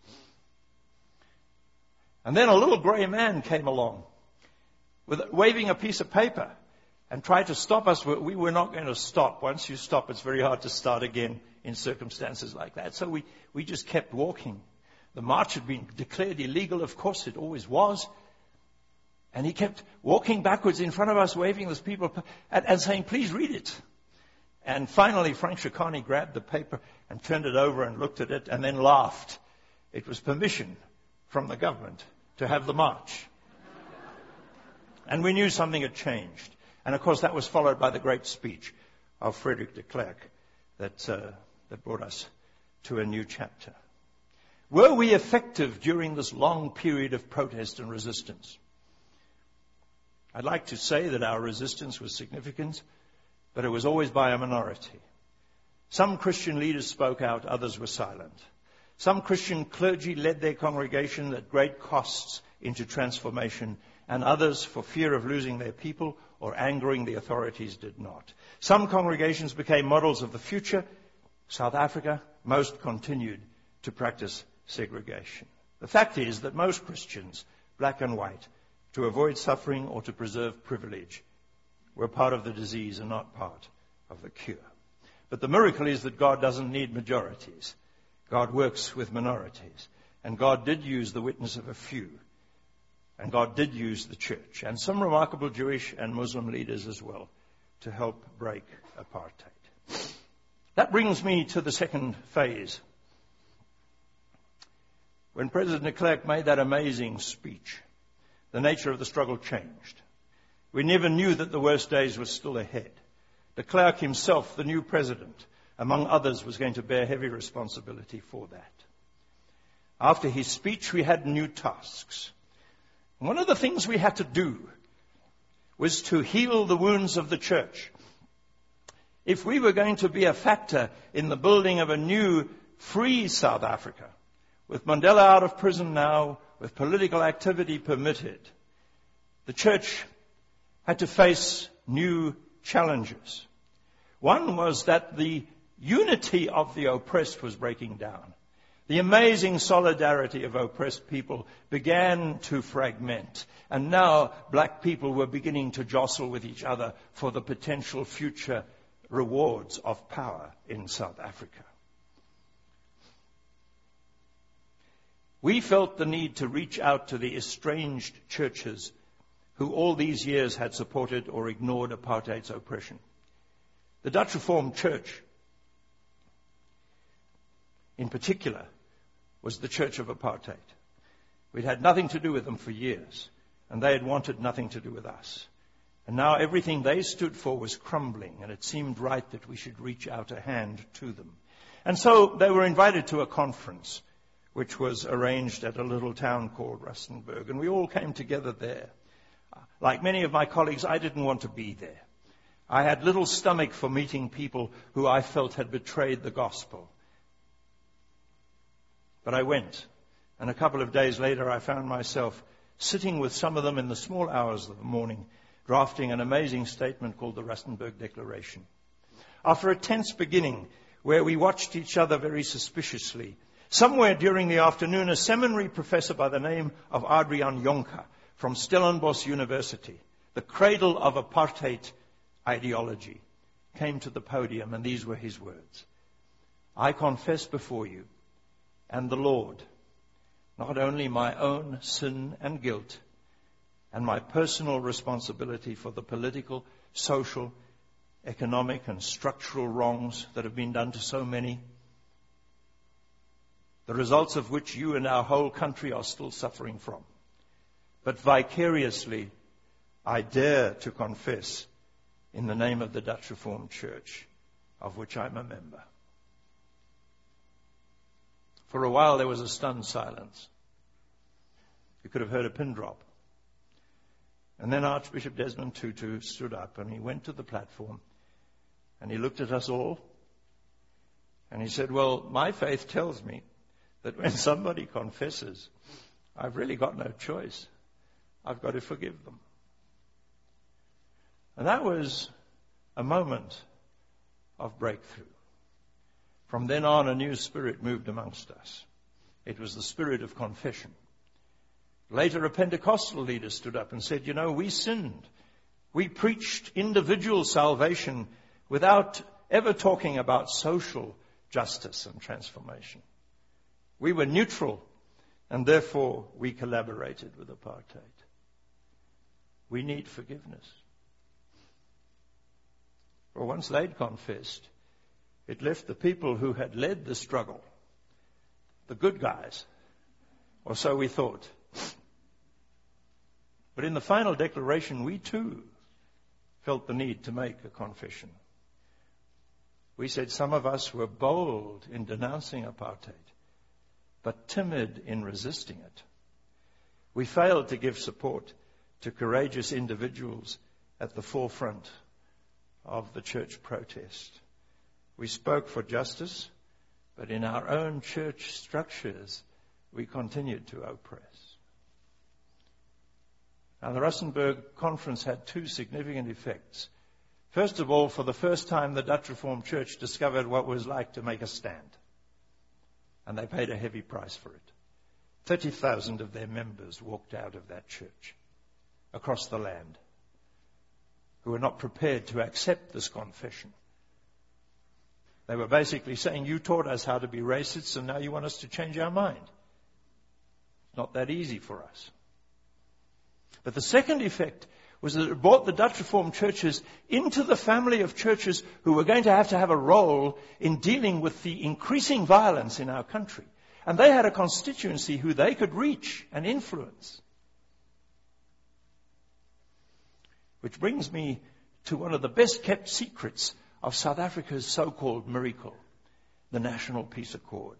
And then a little grey man came along waving a piece of paper and tried to stop us. We were not going to stop. Once you stop, it's very hard to start again in circumstances like that. So we just kept walking. The march had been declared illegal, of course, it always was. And he kept walking backwards in front of us, waving this people and saying, "Please read it." And finally, Frank Shikani grabbed the paper and turned it over and looked at it and then laughed. It was permission from the government to have the march. And we knew something had changed. And of course, that was followed by the great speech of Frederick de Klerk that brought us to a new chapter. Were we effective during this long period of protest and resistance? I'd like to say that our resistance was significant, but it was always by a minority. Some Christian leaders spoke out, others were silent. Some Christian clergy led their congregation at great costs into transformation, and others, for fear of losing their people or angering the authorities, did not. Some congregations became models of the future. South Africa, most continued to practice segregation. The fact is that most Christians, black and white, to avoid suffering or to preserve privilege, were part of the disease and not part of the cure. But the miracle is that God doesn't need majorities. God works with minorities. And God did use the witness of a few. And God did use the church and some remarkable Jewish and Muslim leaders as well to help break apartheid. That brings me to the second phase. When President de Klerk made that amazing speech, the nature of the struggle changed. We never knew that the worst days were still ahead. De Klerk himself, the new president, among others, was going to bear heavy responsibility for that. After his speech, we had new tasks. One of the things we had to do was to heal the wounds of the church. If we were going to be a factor in the building of a new, free South Africa, with Mandela out of prison now, with political activity permitted, the church had to face new challenges. One was that the unity of the oppressed was breaking down. The amazing solidarity of oppressed people began to fragment. And now black people were beginning to jostle with each other for the potential future rewards of power in South Africa. We felt the need to reach out to the estranged churches who all these years had supported or ignored apartheid's oppression. The Dutch Reformed Church, in particular, was the church of apartheid. We'd had nothing to do with them for years, and they had wanted nothing to do with us. And now everything they stood for was crumbling, and it seemed right that we should reach out a hand to them. And so they were invited to a conference, which was arranged at a little town called Rustenburg, and we all came together there. Like many of my colleagues, I didn't want to be there. I had little stomach for meeting people who I felt had betrayed the gospel. But I went, and a couple of days later I found myself sitting with some of them in the small hours of the morning, drafting an amazing statement called the Rustenburg Declaration. After a tense beginning, where we watched each other very suspiciously, somewhere during the afternoon, a seminary professor by the name of Adrian Jonker from Stellenbosch University, the cradle of apartheid ideology, came to the podium, and these were his words. I confess before you and the Lord not only my own sin and guilt and my personal responsibility for the political, social, economic, and structural wrongs that have been done to so many, the results of which you and our whole country are still suffering from. But vicariously, I dare to confess in the name of the Dutch Reformed Church, of which I'm a member. For a while, there was a stunned silence. You could have heard a pin drop. And then Archbishop Desmond Tutu stood up, and he went to the platform, and he looked at us all, and he said, well, my faith tells me that when somebody confesses, I've really got no choice. I've got to forgive them. And that was a moment of breakthrough. From then on, a new spirit moved amongst us. It was the spirit of confession. Later, a Pentecostal leader stood up and said, we sinned. We preached individual salvation without ever talking about social justice and transformation. We were neutral, and therefore we collaborated with apartheid. We need forgiveness. Well, once they'd confessed, it left the people who had led the struggle, the good guys, or so we thought. But in the final declaration, we too felt the need to make a confession. We said some of us were bold in denouncing apartheid, but timid in resisting it. We failed to give support to courageous individuals at the forefront of the church protest. We spoke for justice, but in our own church structures, we continued to oppress. Now, the Rustenburg Conference had two significant effects. First of all, for the first time, the Dutch Reformed Church discovered what it was like to make a stand. And they paid a heavy price for it. 30,000 of their members walked out of that church across the land who were not prepared to accept this confession. They were basically saying, you taught us how to be racists and now you want us to change our mind. It's not that easy for us. But the second effect was that it brought the Dutch Reformed churches into the family of churches who were going to have a role in dealing with the increasing violence in our country. And they had a constituency who they could reach and influence. Which brings me to one of the best kept secrets of South Africa's so-called miracle, the National Peace Accord.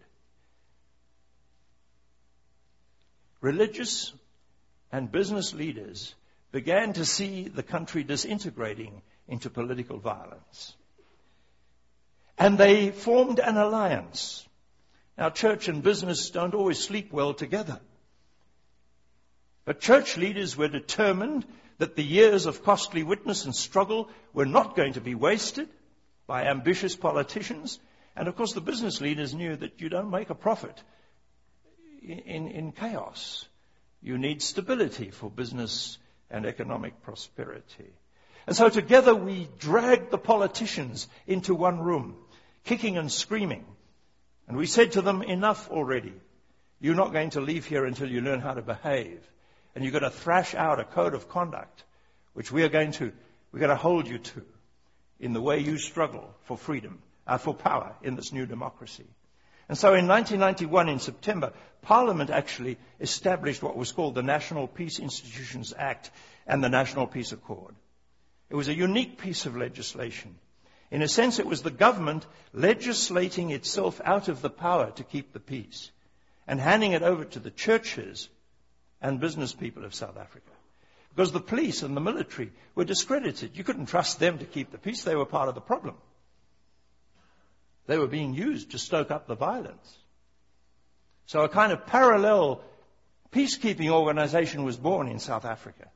Religious and business leaders began to see the country disintegrating into political violence. And they formed an alliance. Now, church and business don't always sleep well together. But church leaders were determined that the years of costly witness and struggle were not going to be wasted by ambitious politicians. And of course, the business leaders knew that you don't make a profit in chaos. You need stability for business and economic prosperity. And so together we dragged the politicians into one room, kicking and screaming. And we said to them, enough already. You're not going to leave here until you learn how to behave. And you're going to thrash out a code of conduct, which we're going to hold you to in the way you struggle for freedom, for power in this new democracy. And so in 1991, in September, Parliament actually established what was called the National Peace Institutions Act and the National Peace Accord. It was a unique piece of legislation. In a sense, it was the government legislating itself out of the power to keep the peace and handing it over to the churches and business people of South Africa. Because the police and the military were discredited. You couldn't trust them to keep the peace. They were part of the problem. They were being used to stoke up the violence. So a kind of parallel peacekeeping organization was born in South Africa.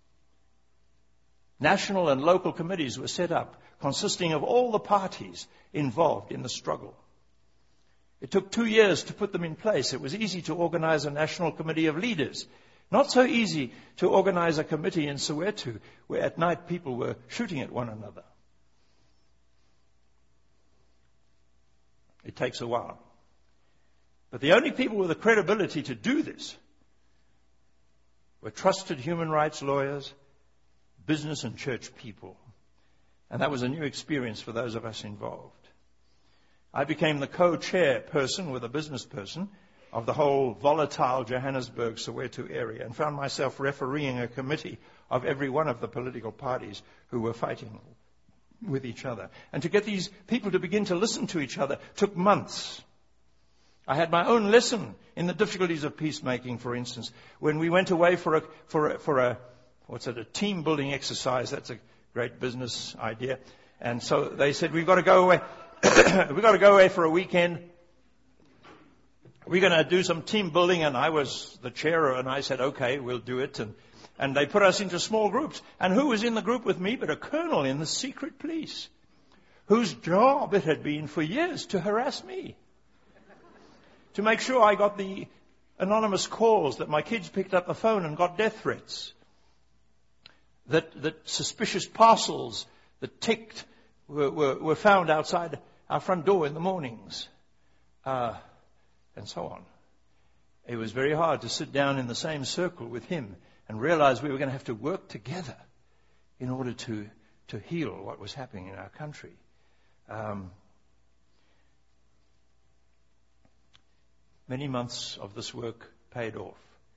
National and local committees were set up consisting of all the parties involved in the struggle. It took 2 years to put them in place. It was easy to organize a national committee of leaders. Not so easy to organize a committee in Soweto where at night people were shooting at one another. It takes a while. But the only people with the credibility to do this were trusted human rights lawyers, business and church people. And that was a new experience for those of us involved. I became the co-chair person with a business person of the whole volatile Johannesburg, Soweto area and found myself refereeing a committee of every one of the political parties who were fighting with each other. And to get these people to begin to listen to each other took months. I had my own lesson in the difficulties of peacemaking, for instance, when we went away for a team building exercise. That's a great business idea. And so they said, we've got to go away. We've got to go away for a weekend. We're going to do some team building. And I was the chair and I said, okay, we'll do it. And they put us into small groups. And who was in the group with me but a colonel in the secret police, whose job it had been for years to harass me, to make sure I got the anonymous calls, that my kids picked up the phone and got death threats, that suspicious parcels that ticked were found outside our front door in the mornings, and so on. It was very hard to sit down in the same circle with him and realize we were going to have to work together in order to heal what was happening in our country. Many months of this work paid off.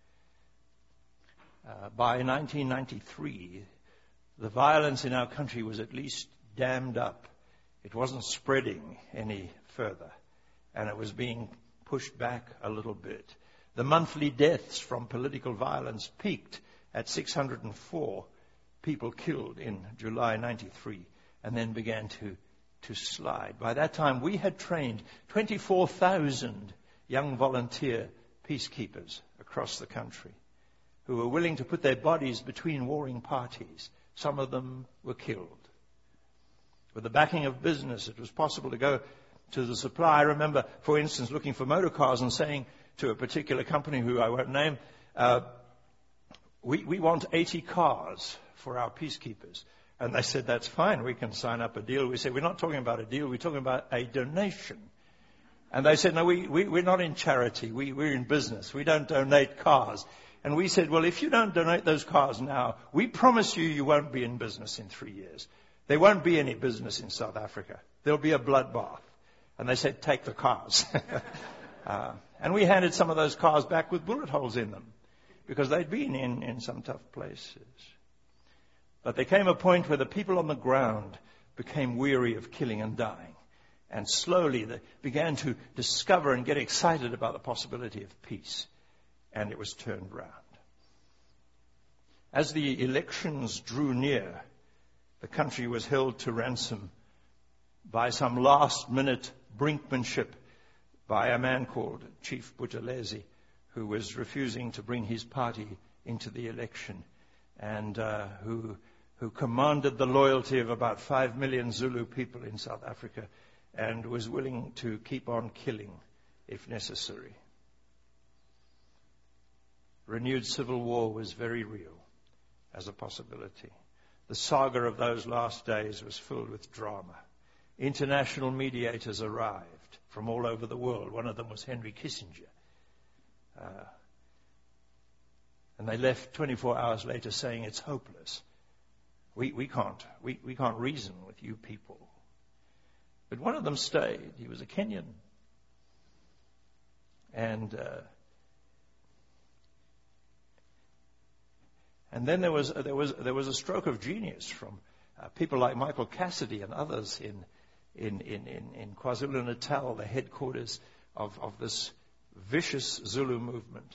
By 1993, the violence in our country was at least dammed up. It wasn't spreading any further, and it was being pushed back a little bit. The monthly deaths from political violence peaked at 604 people killed in July 93, and then began to slide. By that time, we had trained 24,000 young volunteer peacekeepers across the country who were willing to put their bodies between warring parties. Some of them were killed. With the backing of business, it was possible to go to the supply. I remember, for instance, looking for motor cars and saying to a particular company who I won't name, we want 80 cars for our peacekeepers. And they said, that's fine, we can sign up a deal. We said, we're not talking about a deal, we're talking about a donation. And they said, no, we're not in charity, we're in business, we don't donate cars. And we said, well, if you don't donate those cars now, we promise you won't be in business in 3 years. There won't be any business in South Africa. There'll be a bloodbath. And they said, take the cars. And we handed some of those cars back with bullet holes in them, because they'd been in some tough places. But there came a point where the people on the ground became weary of killing and dying. And slowly they began to discover and get excited about the possibility of peace. And it was turned round. As the elections drew near, the country was held to ransom by some last-minute brinkmanship by a man called Chief Buthelezi, who was refusing to bring his party into the election, and who commanded the loyalty of about 5 million Zulu people in South Africa, and was willing to keep on killing if necessary. Renewed civil war was very real as a possibility. The saga of those last days was filled with drama. International mediators arrived from all over the world. One of them was Henry Kissinger. And they left 24 hours later saying it's hopeless. We can't reason with you people. But one of them stayed. He was a Kenyan. And then there was a stroke of genius from people like Michael Cassidy and others in KwaZulu-Natal, the headquarters of this vicious Zulu movement.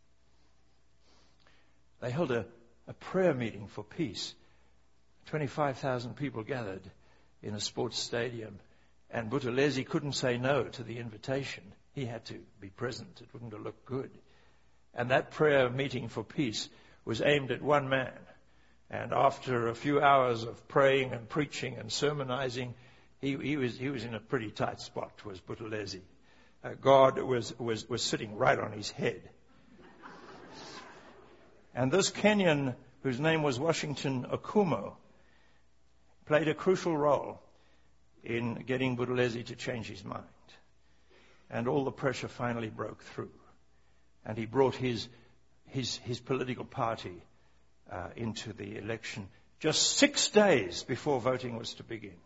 They held a prayer meeting for peace. 25,000 people gathered in a sports stadium, and Buthelezi couldn't say no to the invitation. He had to be present. It wouldn't have looked good. And that prayer meeting for peace was aimed at one man. And after a few hours of praying and preaching and sermonizing, he was in a pretty tight spot, was Buthelezi. God was sitting right on his head. And this Kenyan, whose name was Washington Okumo, played a crucial role in getting Buthelezi to change his mind. And all the pressure finally broke through. And he brought his political party into the election just 6 days before voting was to begin.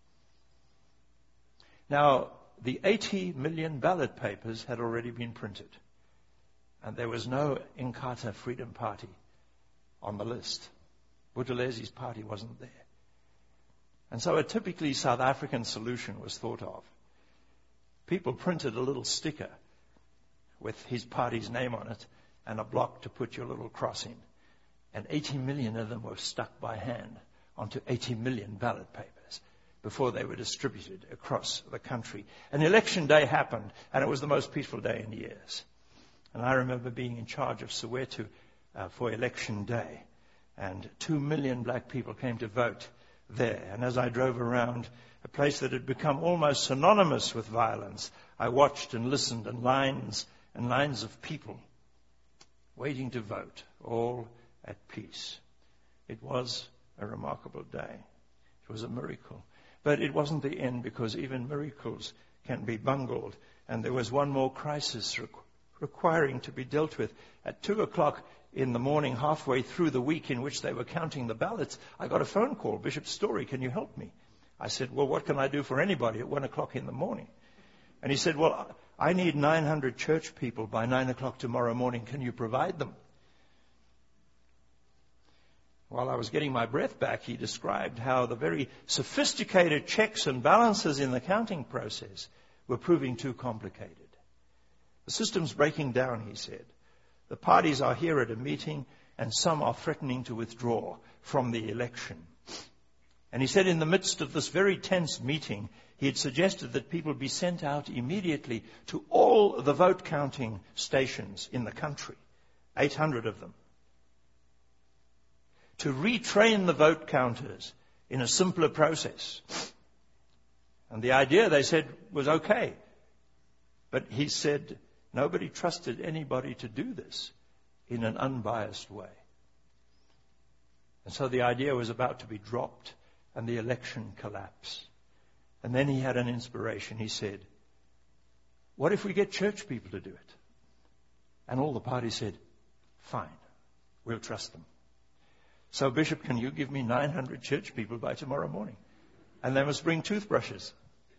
Now, the 80 million ballot papers had already been printed, and there was no Inkatha Freedom Party on the list. Buthelezi's party wasn't there. And so a typically South African solution was thought of. People printed a little sticker with his party's name on it and a block to put your little cross in. And 80 million of them were stuck by hand onto 80 million ballot papers before they were distributed across the country. And election day happened, and it was the most peaceful day in years. And I remember being in charge of Soweto for election day, and 2 million black people came to vote there. And as I drove around a place that had become almost synonymous with violence, I watched and listened, and lines of people waiting to vote, all at peace. It was a remarkable day. It was a miracle. But it wasn't the end, because even miracles can be bungled. And there was one more crisis requiring to be dealt with. At 2 o'clock in the morning, halfway through the week in which they were counting the ballots, I got a phone call. Bishop Story, can you help me? I said, well, what can I do for anybody at 1 o'clock in the morning? And he said, well, I need 900 church people by 9 o'clock tomorrow morning. Can you provide them? While I was getting my breath back, he described how the very sophisticated checks and balances in the counting process were proving too complicated. The system's breaking down, he said. The parties are here at a meeting, and some are threatening to withdraw from the election. And he said in the midst of this very tense meeting, he had suggested that people be sent out immediately to all the vote counting stations in the country, 800 of them, to retrain the vote counters in a simpler process. And the idea, they said, was okay. But he said, Nobody trusted anybody to do this in an unbiased way. And so the idea was about to be dropped and the election collapsed. And then he had an inspiration. He said, what if we get church people to do it? And all the party said, fine, we'll trust them. So, Bishop, can you give me 900 church people by tomorrow morning? And they must bring toothbrushes.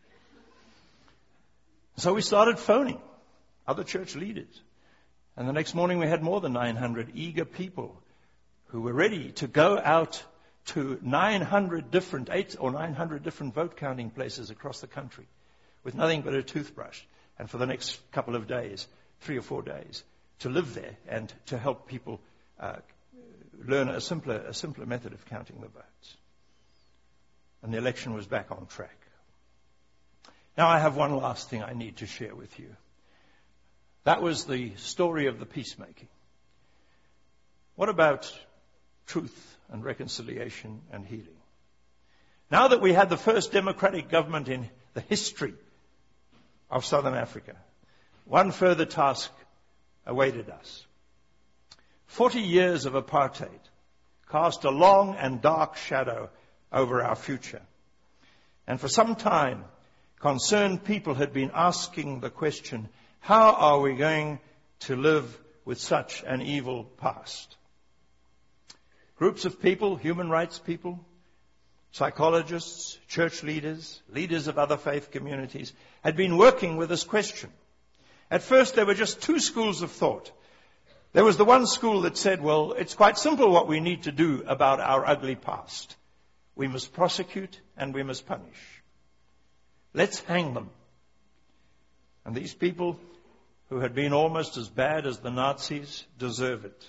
So we started phoning other church leaders. And the next morning we had more than 900 eager people who were ready to go out to 900 different vote counting places across the country with nothing but a toothbrush. And for the next couple of days, 3 or 4 days, to live there and to help people learn a simpler method of counting the votes. And the election was back on track. Now I have one last thing I need to share with you. That was the story of the peacemaking. What about truth and reconciliation and healing? Now that we had the first democratic government in the history of Southern Africa, one further task awaited us. 40 years of apartheid cast a long and dark shadow over our future. And for some time, concerned people had been asking the question, how are we going to live with such an evil past? Groups of people, human rights people, psychologists, church leaders, leaders of other faith communities, had been working with this question. At first, there were just 2 schools of thought. There was the one school that said, well, it's quite simple what we need to do about our ugly past. We must prosecute and we must punish. Let's hang them. And these people who had been almost as bad as the Nazis deserve it.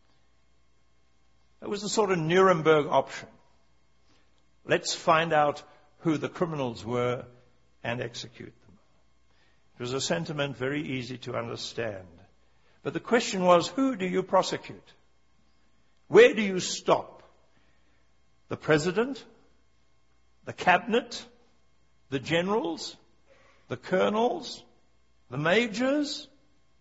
It was the sort of Nuremberg option. Let's find out who the criminals were and execute them. It was a sentiment very easy to understand. But the question was, who do you prosecute? Where do you stop? The president? The cabinet? The generals? The colonels? The majors?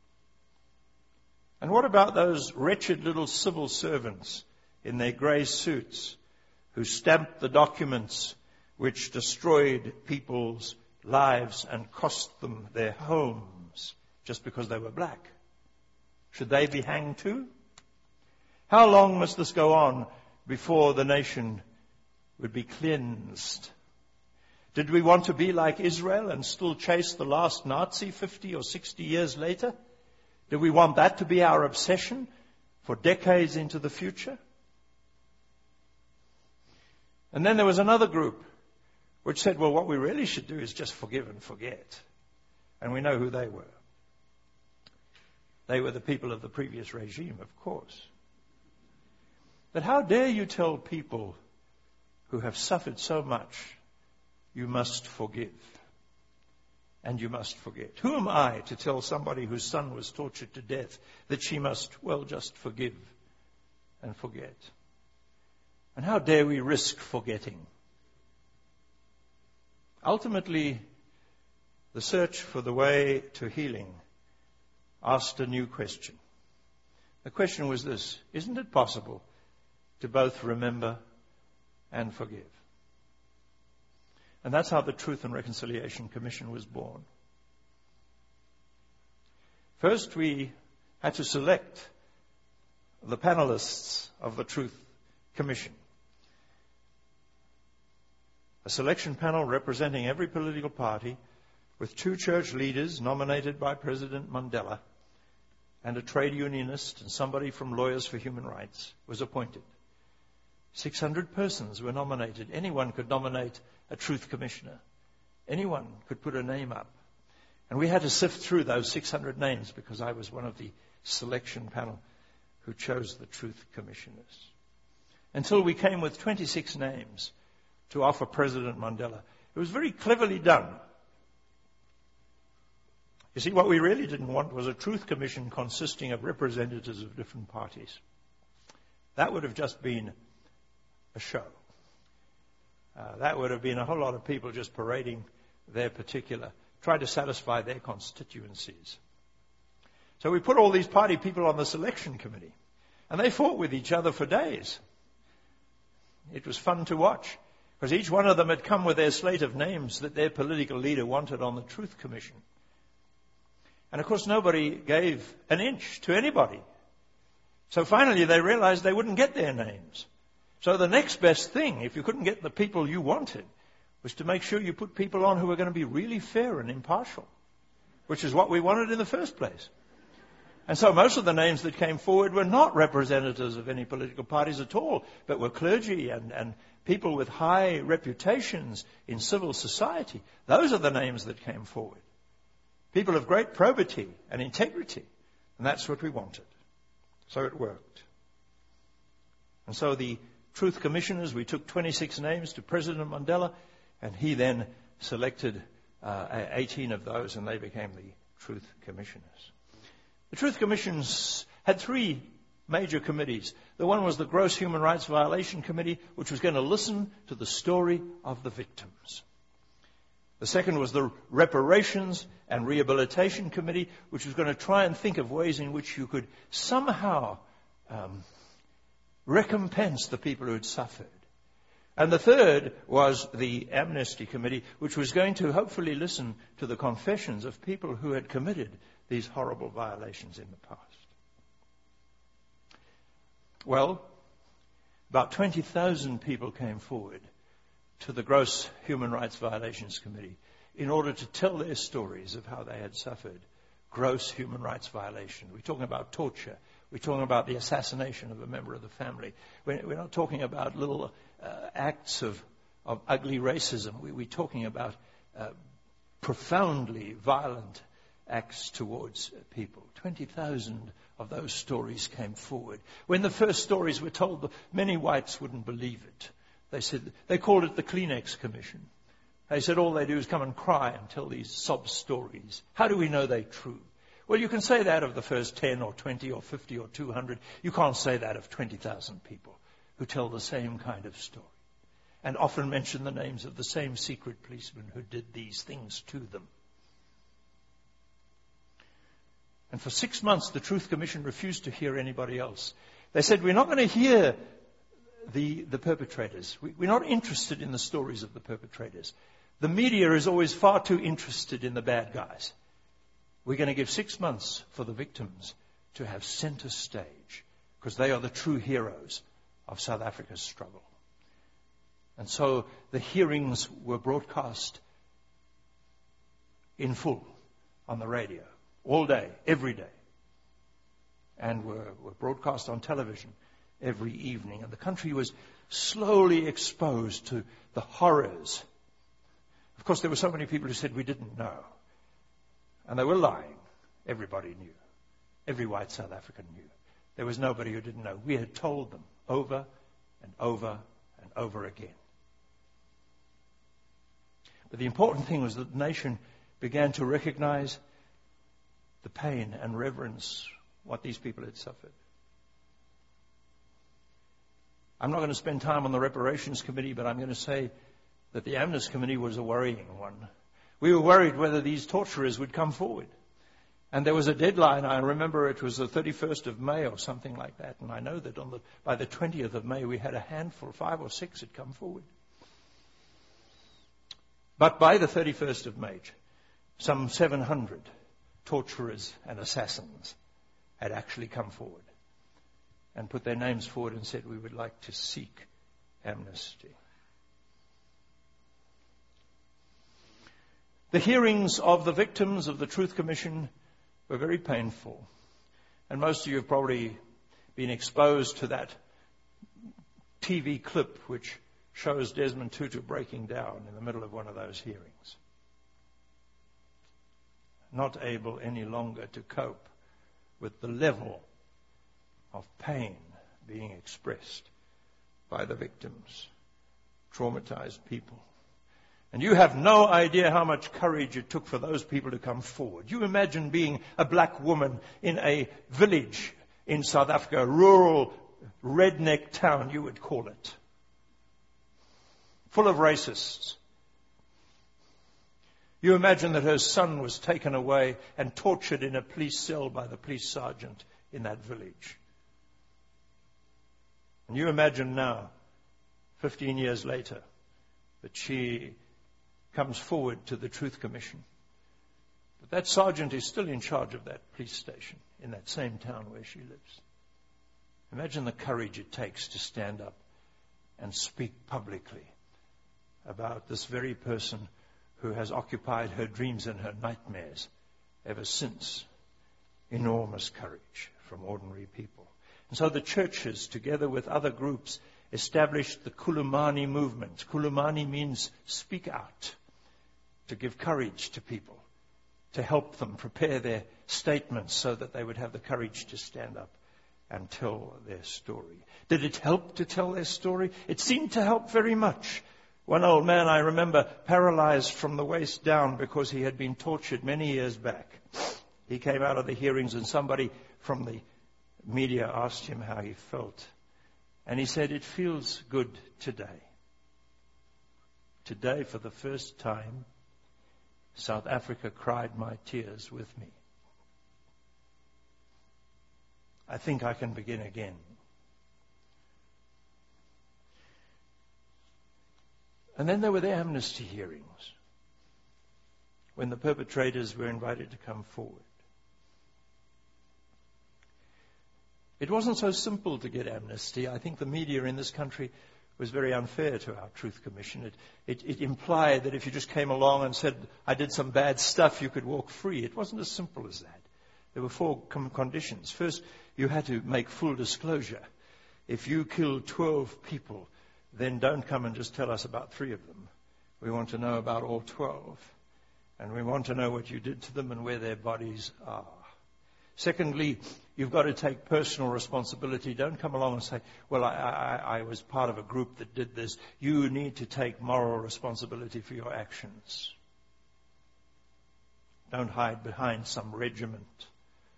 And what about those wretched little civil servants in their grey suits who stamped the documents which destroyed people's lives and cost them their homes just because they were black? Should they be hanged too? How long must this go on before the nation would be cleansed? Did we want to be like Israel and still chase the last Nazi 50 or 60 years later? Do we want that to be our obsession for decades into the future? And then there was another group which said, well, what we really should do is just forgive and forget. And we know who they were. They were the people of the previous regime, of course. But how dare you tell people who have suffered so much, you must forgive and you must forget? Who am I to tell somebody whose son was tortured to death that she must, well, just forgive and forget? And how dare we risk forgetting? Ultimately, the search for the way to healing asked a new question. The question was this: isn't it possible to both remember and forgive? And that's how the Truth and Reconciliation Commission was born. First, we had to select the panelists of the Truth Commission. A selection panel representing every political party, with 2 church leaders nominated by President Mandela, and a trade unionist and somebody from Lawyers for Human Rights was appointed. 600 persons were nominated. Anyone could nominate a truth commissioner. Anyone could put a name up. And we had to sift through those 600 names because I was one of the selection panel who chose the truth commissioners. Until we came with 26 names to offer President Mandela. It was very cleverly done. You see, what we really didn't want was a truth commission consisting of representatives of different parties. That would have just been a show. That would have been a whole lot of people just parading their particular, trying to satisfy their constituencies. So we put all these party people on the selection committee, and they fought with each other for days. It was fun to watch, because each one of them had come with their slate of names that their political leader wanted on the Truth Commission. And of course, nobody gave an inch to anybody. So finally, they realized they wouldn't get their names. So the next best thing, if you couldn't get the people you wanted, was to make sure you put people on who were going to be really fair and impartial, which is what we wanted in the first place. And so most of the names that came forward were not representatives of any political parties at all, but were clergy and people with high reputations in civil society. Those are the names that came forward. People of great probity and integrity. And that's what we wanted. So it worked. And so the Truth Commissioners, we took 26 names to President Mandela, and he then selected 18 of those, and they became the Truth Commissioners. The Truth Commissions had three major committees. The one was the Gross Human Rights Violation Committee, which was going to listen to the story of the victims. The second was the Reparations and Rehabilitation Committee, which was going to try and think of ways in which you could somehow recompense the people who had suffered. And the third was the Amnesty Committee, which was going to hopefully listen to the confessions of people who had committed these horrible violations in the past. Well, about 20,000 people came forward to the Gross Human Rights Violations Committee in order to tell their stories of how they had suffered gross human rights violation. We're talking about torture. We're talking about the assassination of a member of the family. We're not talking about little acts of ugly racism. We're talking about profoundly violent acts towards people. 20,000 of those stories came forward. When the first stories were told, many whites wouldn't believe it. They called it the Kleenex Commission. They said all they do is come and cry and tell these sob stories. How do we know they're true? Well, you can say that of the first 10 or 20 or 50 or 200. You can't say that of 20,000 people who tell the same kind of story and often mention the names of the same secret policemen who did these things to them. And for 6 months, the Truth Commission refused to hear anybody else. They said, we're not going to hear the perpetrators. We're not interested in the stories of the perpetrators. The media is always far too interested in the bad guys. We're going to give 6 months for the victims to have center stage, because they are the true heroes of South Africa's struggle. And so the hearings were broadcast in full on the radio, all day, every day, and were broadcast on television every evening. And the country was slowly exposed to the horrors. Of course, there were so many people who said we didn't know. And they were lying. Everybody knew. Every white South African knew. There was nobody who didn't know. We had told them over and over and over again. But the important thing was that the nation began to recognize the pain and reverence what these people had suffered. I'm not going to spend time on the Reparations Committee, but I'm going to say that the Amnesty Committee was a worrying one. We were worried whether these torturers would come forward. And there was a deadline. I remember it was the 31st of May or something like that. And I know that by the 20th of May, we had a handful, 5 or 6 had come forward. But by the 31st of May, some 700 torturers and assassins had actually come forward and put their names forward and said, we would like to seek amnesty. The hearings of the victims of the Truth Commission were very painful. And most of you have probably been exposed to that TV clip which shows Desmond Tutu breaking down in the middle of one of those hearings. Not able any longer to cope with the level of pain being expressed by the victims, traumatized people. And you have no idea how much courage it took for those people to come forward. You imagine being a black woman in a village in South Africa, a rural redneck town, you would call it, full of racists. You imagine that her son was taken away and tortured in a police cell by the police sergeant in that village. And you imagine now, 15 years later, that she comes forward to the Truth Commission. But that sergeant is still in charge of that police station in that same town where she lives. Imagine the courage it takes to stand up and speak publicly about this very person who has occupied her dreams and her nightmares ever since. Enormous courage from ordinary people. And so the churches, together with other groups, established the Kulumani movement. Kulumani means speak out, to give courage to people, to help them prepare their statements so that they would have the courage to stand up and tell their story. Did it help to tell their story? It seemed to help very much. One old man, I remember, paralyzed from the waist down because he had been tortured many years back. He came out of the hearings and somebody from the media asked him how he felt. And he said, "It feels good today. Today, for the first time, South Africa cried my tears with me. I think I can begin again." And then there were the amnesty hearings, when the perpetrators were invited to come forward. It wasn't so simple to get amnesty. I think the media in this country was very unfair to our Truth Commission. It implied that if you just came along and said, "I did some bad stuff," you could walk free. It wasn't as simple as that. There were 4 conditions. First, you had to make full disclosure. If you killed 12 people, then don't come and just tell us about 3 of them. We want to know about all 12. And we want to know what you did to them and where their bodies are. Secondly, you've got to take personal responsibility. Don't come along and say, "Well, I was part of a group that did this." You need to take moral responsibility for your actions. Don't hide behind some regiment.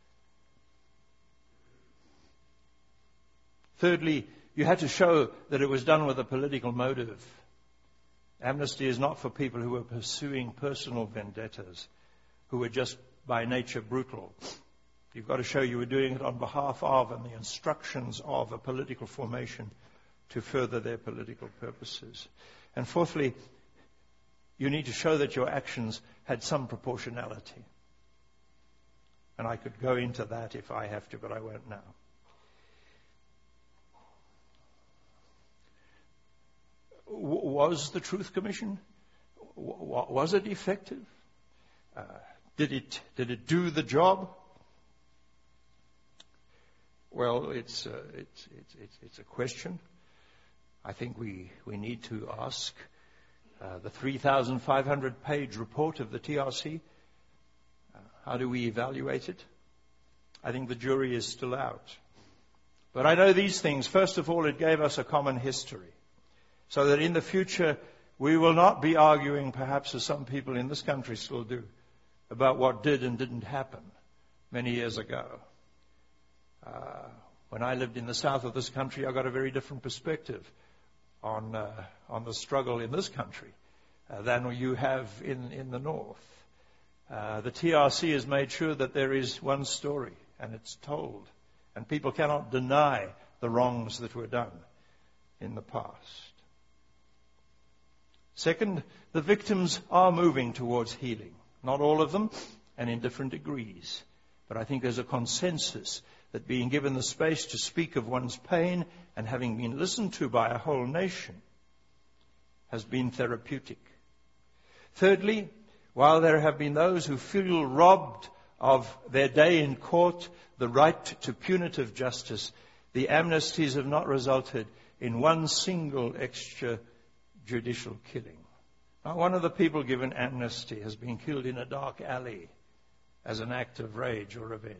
Thirdly, you had to show that it was done with a political motive. Amnesty is not for people who are pursuing personal vendettas, who are just by nature brutal. You've got to show you were doing it on behalf of and the instructions of a political formation to further their political purposes. And fourthly, you need to show that your actions had some proportionality. And I could go into that if I have to, but I won't now. Was the Truth Commission, was it effective? Did it do the job? Well, it's a question I think we need to ask. The 3,500-page report of the TRC, how do we evaluate it? I think the jury is still out. But I know these things. First of all, it gave us a common history, so that in the future we will not be arguing, perhaps as some people in this country still do, about what did and didn't happen many years ago. When I lived in the south of this country, I got a very different perspective on the struggle in this country than you have in the north. The TRC has made sure that there is one story, and it's told, and people cannot deny the wrongs that were done in the past. Second, the victims are moving towards healing. Not all of them, and in different degrees. But I think there's a consensus that being given the space to speak of one's pain and having been listened to by a whole nation has been therapeutic. Thirdly, while there have been those who feel robbed of their day in court, the right to punitive justice, the amnesties have not resulted in one single extrajudicial killing. Not one of the people given amnesty has been killed in a dark alley as an act of rage or revenge.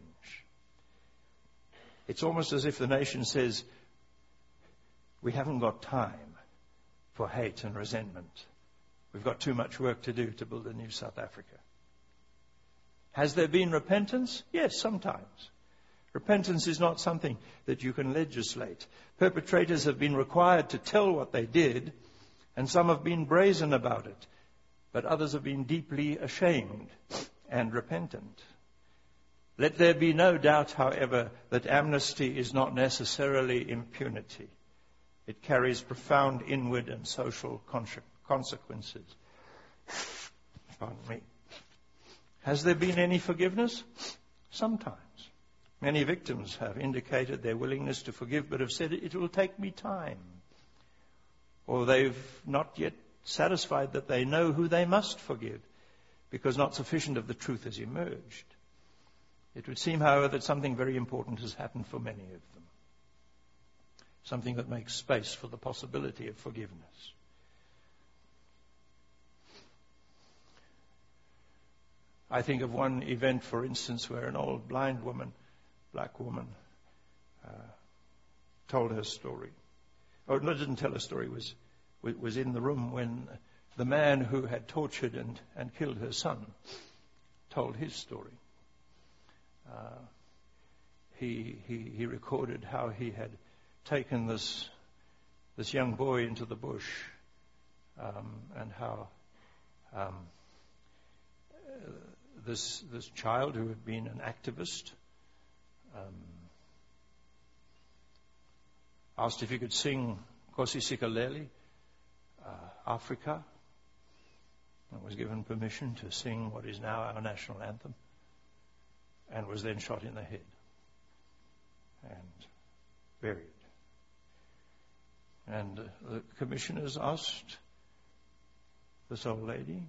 It's almost as if the nation says, we haven't got time for hate and resentment. We've got too much work to do to build a new South Africa. Has there been repentance? Yes, sometimes. Repentance is not something that you can legislate. Perpetrators have been required to tell what they did, and some have been brazen about it. but others have been deeply ashamed and repentant. Let there be no doubt, however, that amnesty is not necessarily impunity. It carries profound inward and social consequences. Pardon me. Has there been any forgiveness? Sometimes. Many victims have indicated their willingness to forgive, but have said, it will take me time. Or they've not yet satisfied that they know who they must forgive, because not sufficient of the truth has emerged. It would seem, however, that something very important has happened for many of them. Something that makes space for the possibility of forgiveness. I think of one event, for instance, where an old blind woman, black woman, told her story. Oh, no, didn't tell her story, was in the room when the man who had tortured and killed her son told his story. He recorded how he had taken this young boy into the bush, and how this child who had been an activist asked if he could sing Nkosi Sikelel', Africa, and was given permission to sing what is now our national anthem, and was then shot in the head and buried. And the commissioners asked this old lady,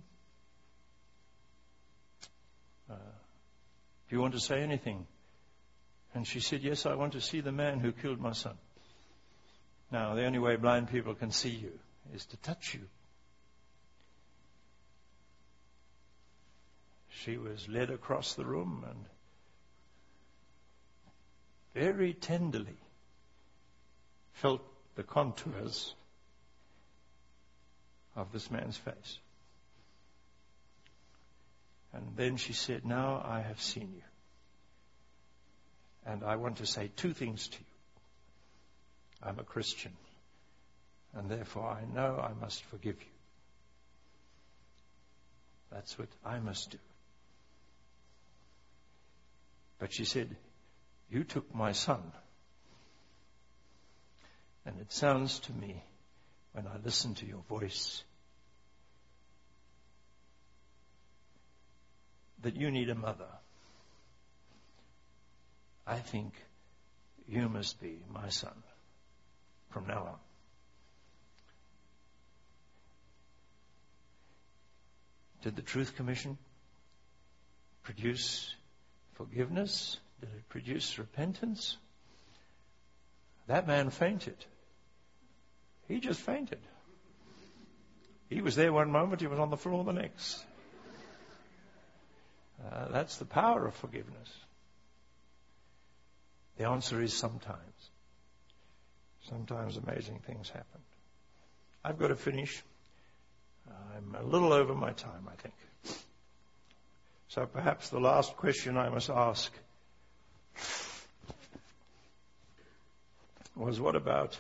do you want to say anything? And she said, yes, I want to see the man who killed my son. Now, the only way blind people can see you is to touch you. She was led across the room and very tenderly felt the contours of this man's face. And then she said, now I have seen you. And I want to say two things to you. I'm a Christian, and therefore I know I must forgive you. That's what I must do. But she said, you took my son. And it sounds to me, when I listen to your voice, that you need a mother. I think you must be my son from now on. Did the Truth Commission produce forgiveness? Did it produce repentance? That man fainted. He just fainted. He was there one moment, he was on the floor the next. That's the power of forgiveness. The answer is sometimes. Sometimes amazing things happen. I've got to finish. I'm a little over my time, I think. So perhaps the last question I must ask was, what about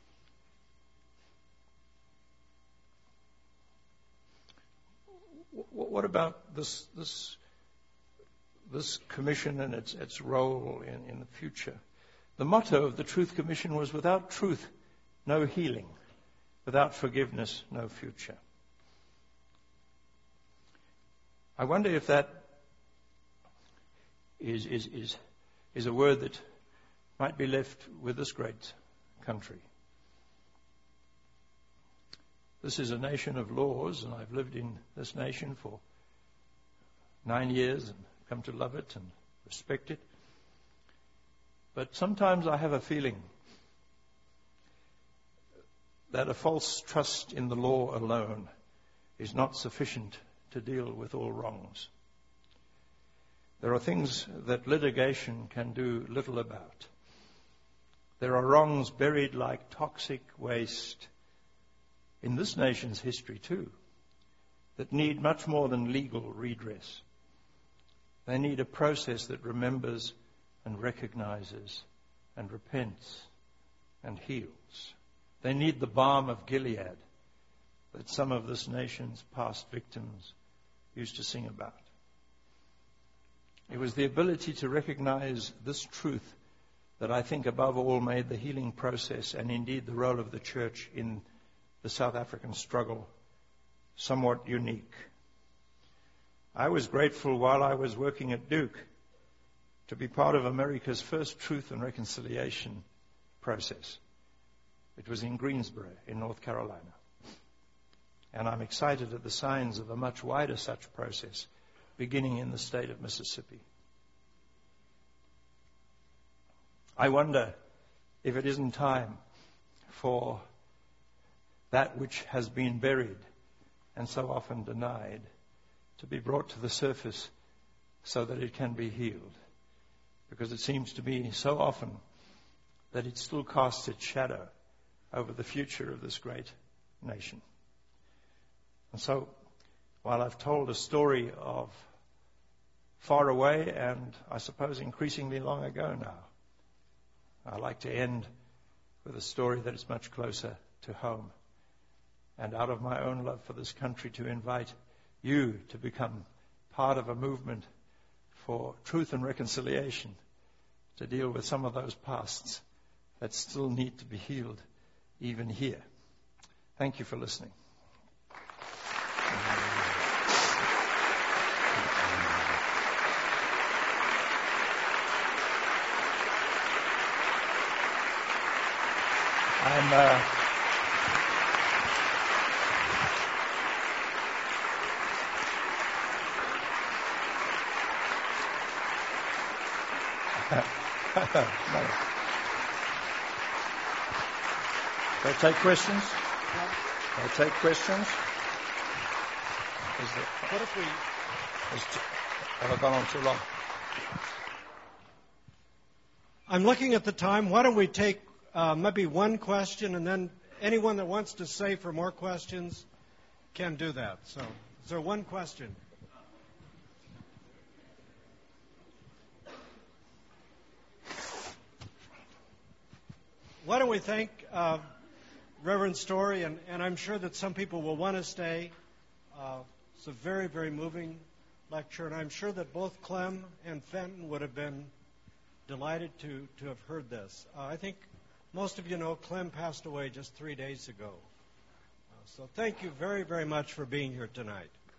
this commission and its role in the future? The motto of the Truth Commission was, without truth, no healing. Without forgiveness, no future. I wonder if that is a word that might be left with this great country. This is a nation of laws, and I've lived in this nation for 9 years and come to love it and respect it. But sometimes I have a feeling that a false trust in the law alone is not sufficient to deal with all wrongs. There are things that litigation can do little about. There are wrongs buried like toxic waste in this nation's history too, that need much more than legal redress. They need a process that remembers and recognizes and repents and heals. They need the balm of Gilead that some of this nation's past victims used to sing about. It was the ability to recognize this truth that I think above all made the healing process and indeed the role of the church in the South African struggle somewhat unique. I was grateful while I was working at Duke to be part of America's first truth and reconciliation process. It was in Greensboro, in North Carolina. And I'm excited at the signs of a much wider such process beginning in the state of Mississippi. I wonder if it isn't time for that which has been buried and so often denied to be brought to the surface so that it can be healed. Because it seems to be so often that it still casts its shadow over the future of this great nation. And so, while I've told a story of far away and I suppose increasingly long ago now, I like to end with a story that is much closer to home. And out of my own love for this country, to invite you to become part of a movement for truth and reconciliation, to deal with some of those pasts that still need to be healed even here. Thank you for listening. Can I take questions? Can I take questions? What if we... Have I gone on too long? I'm looking at the time. Why don't we take maybe one question, and then anyone that wants to stay for more questions can do that. So, is there one question? Why don't we thank Reverend Story, and I'm sure that some people will want to stay. It's a very, very moving lecture, and I'm sure that both Clem and Fenton would have been delighted to have heard this. I think most of you know Clem passed away just 3 days ago. So thank you very, very much for being here tonight.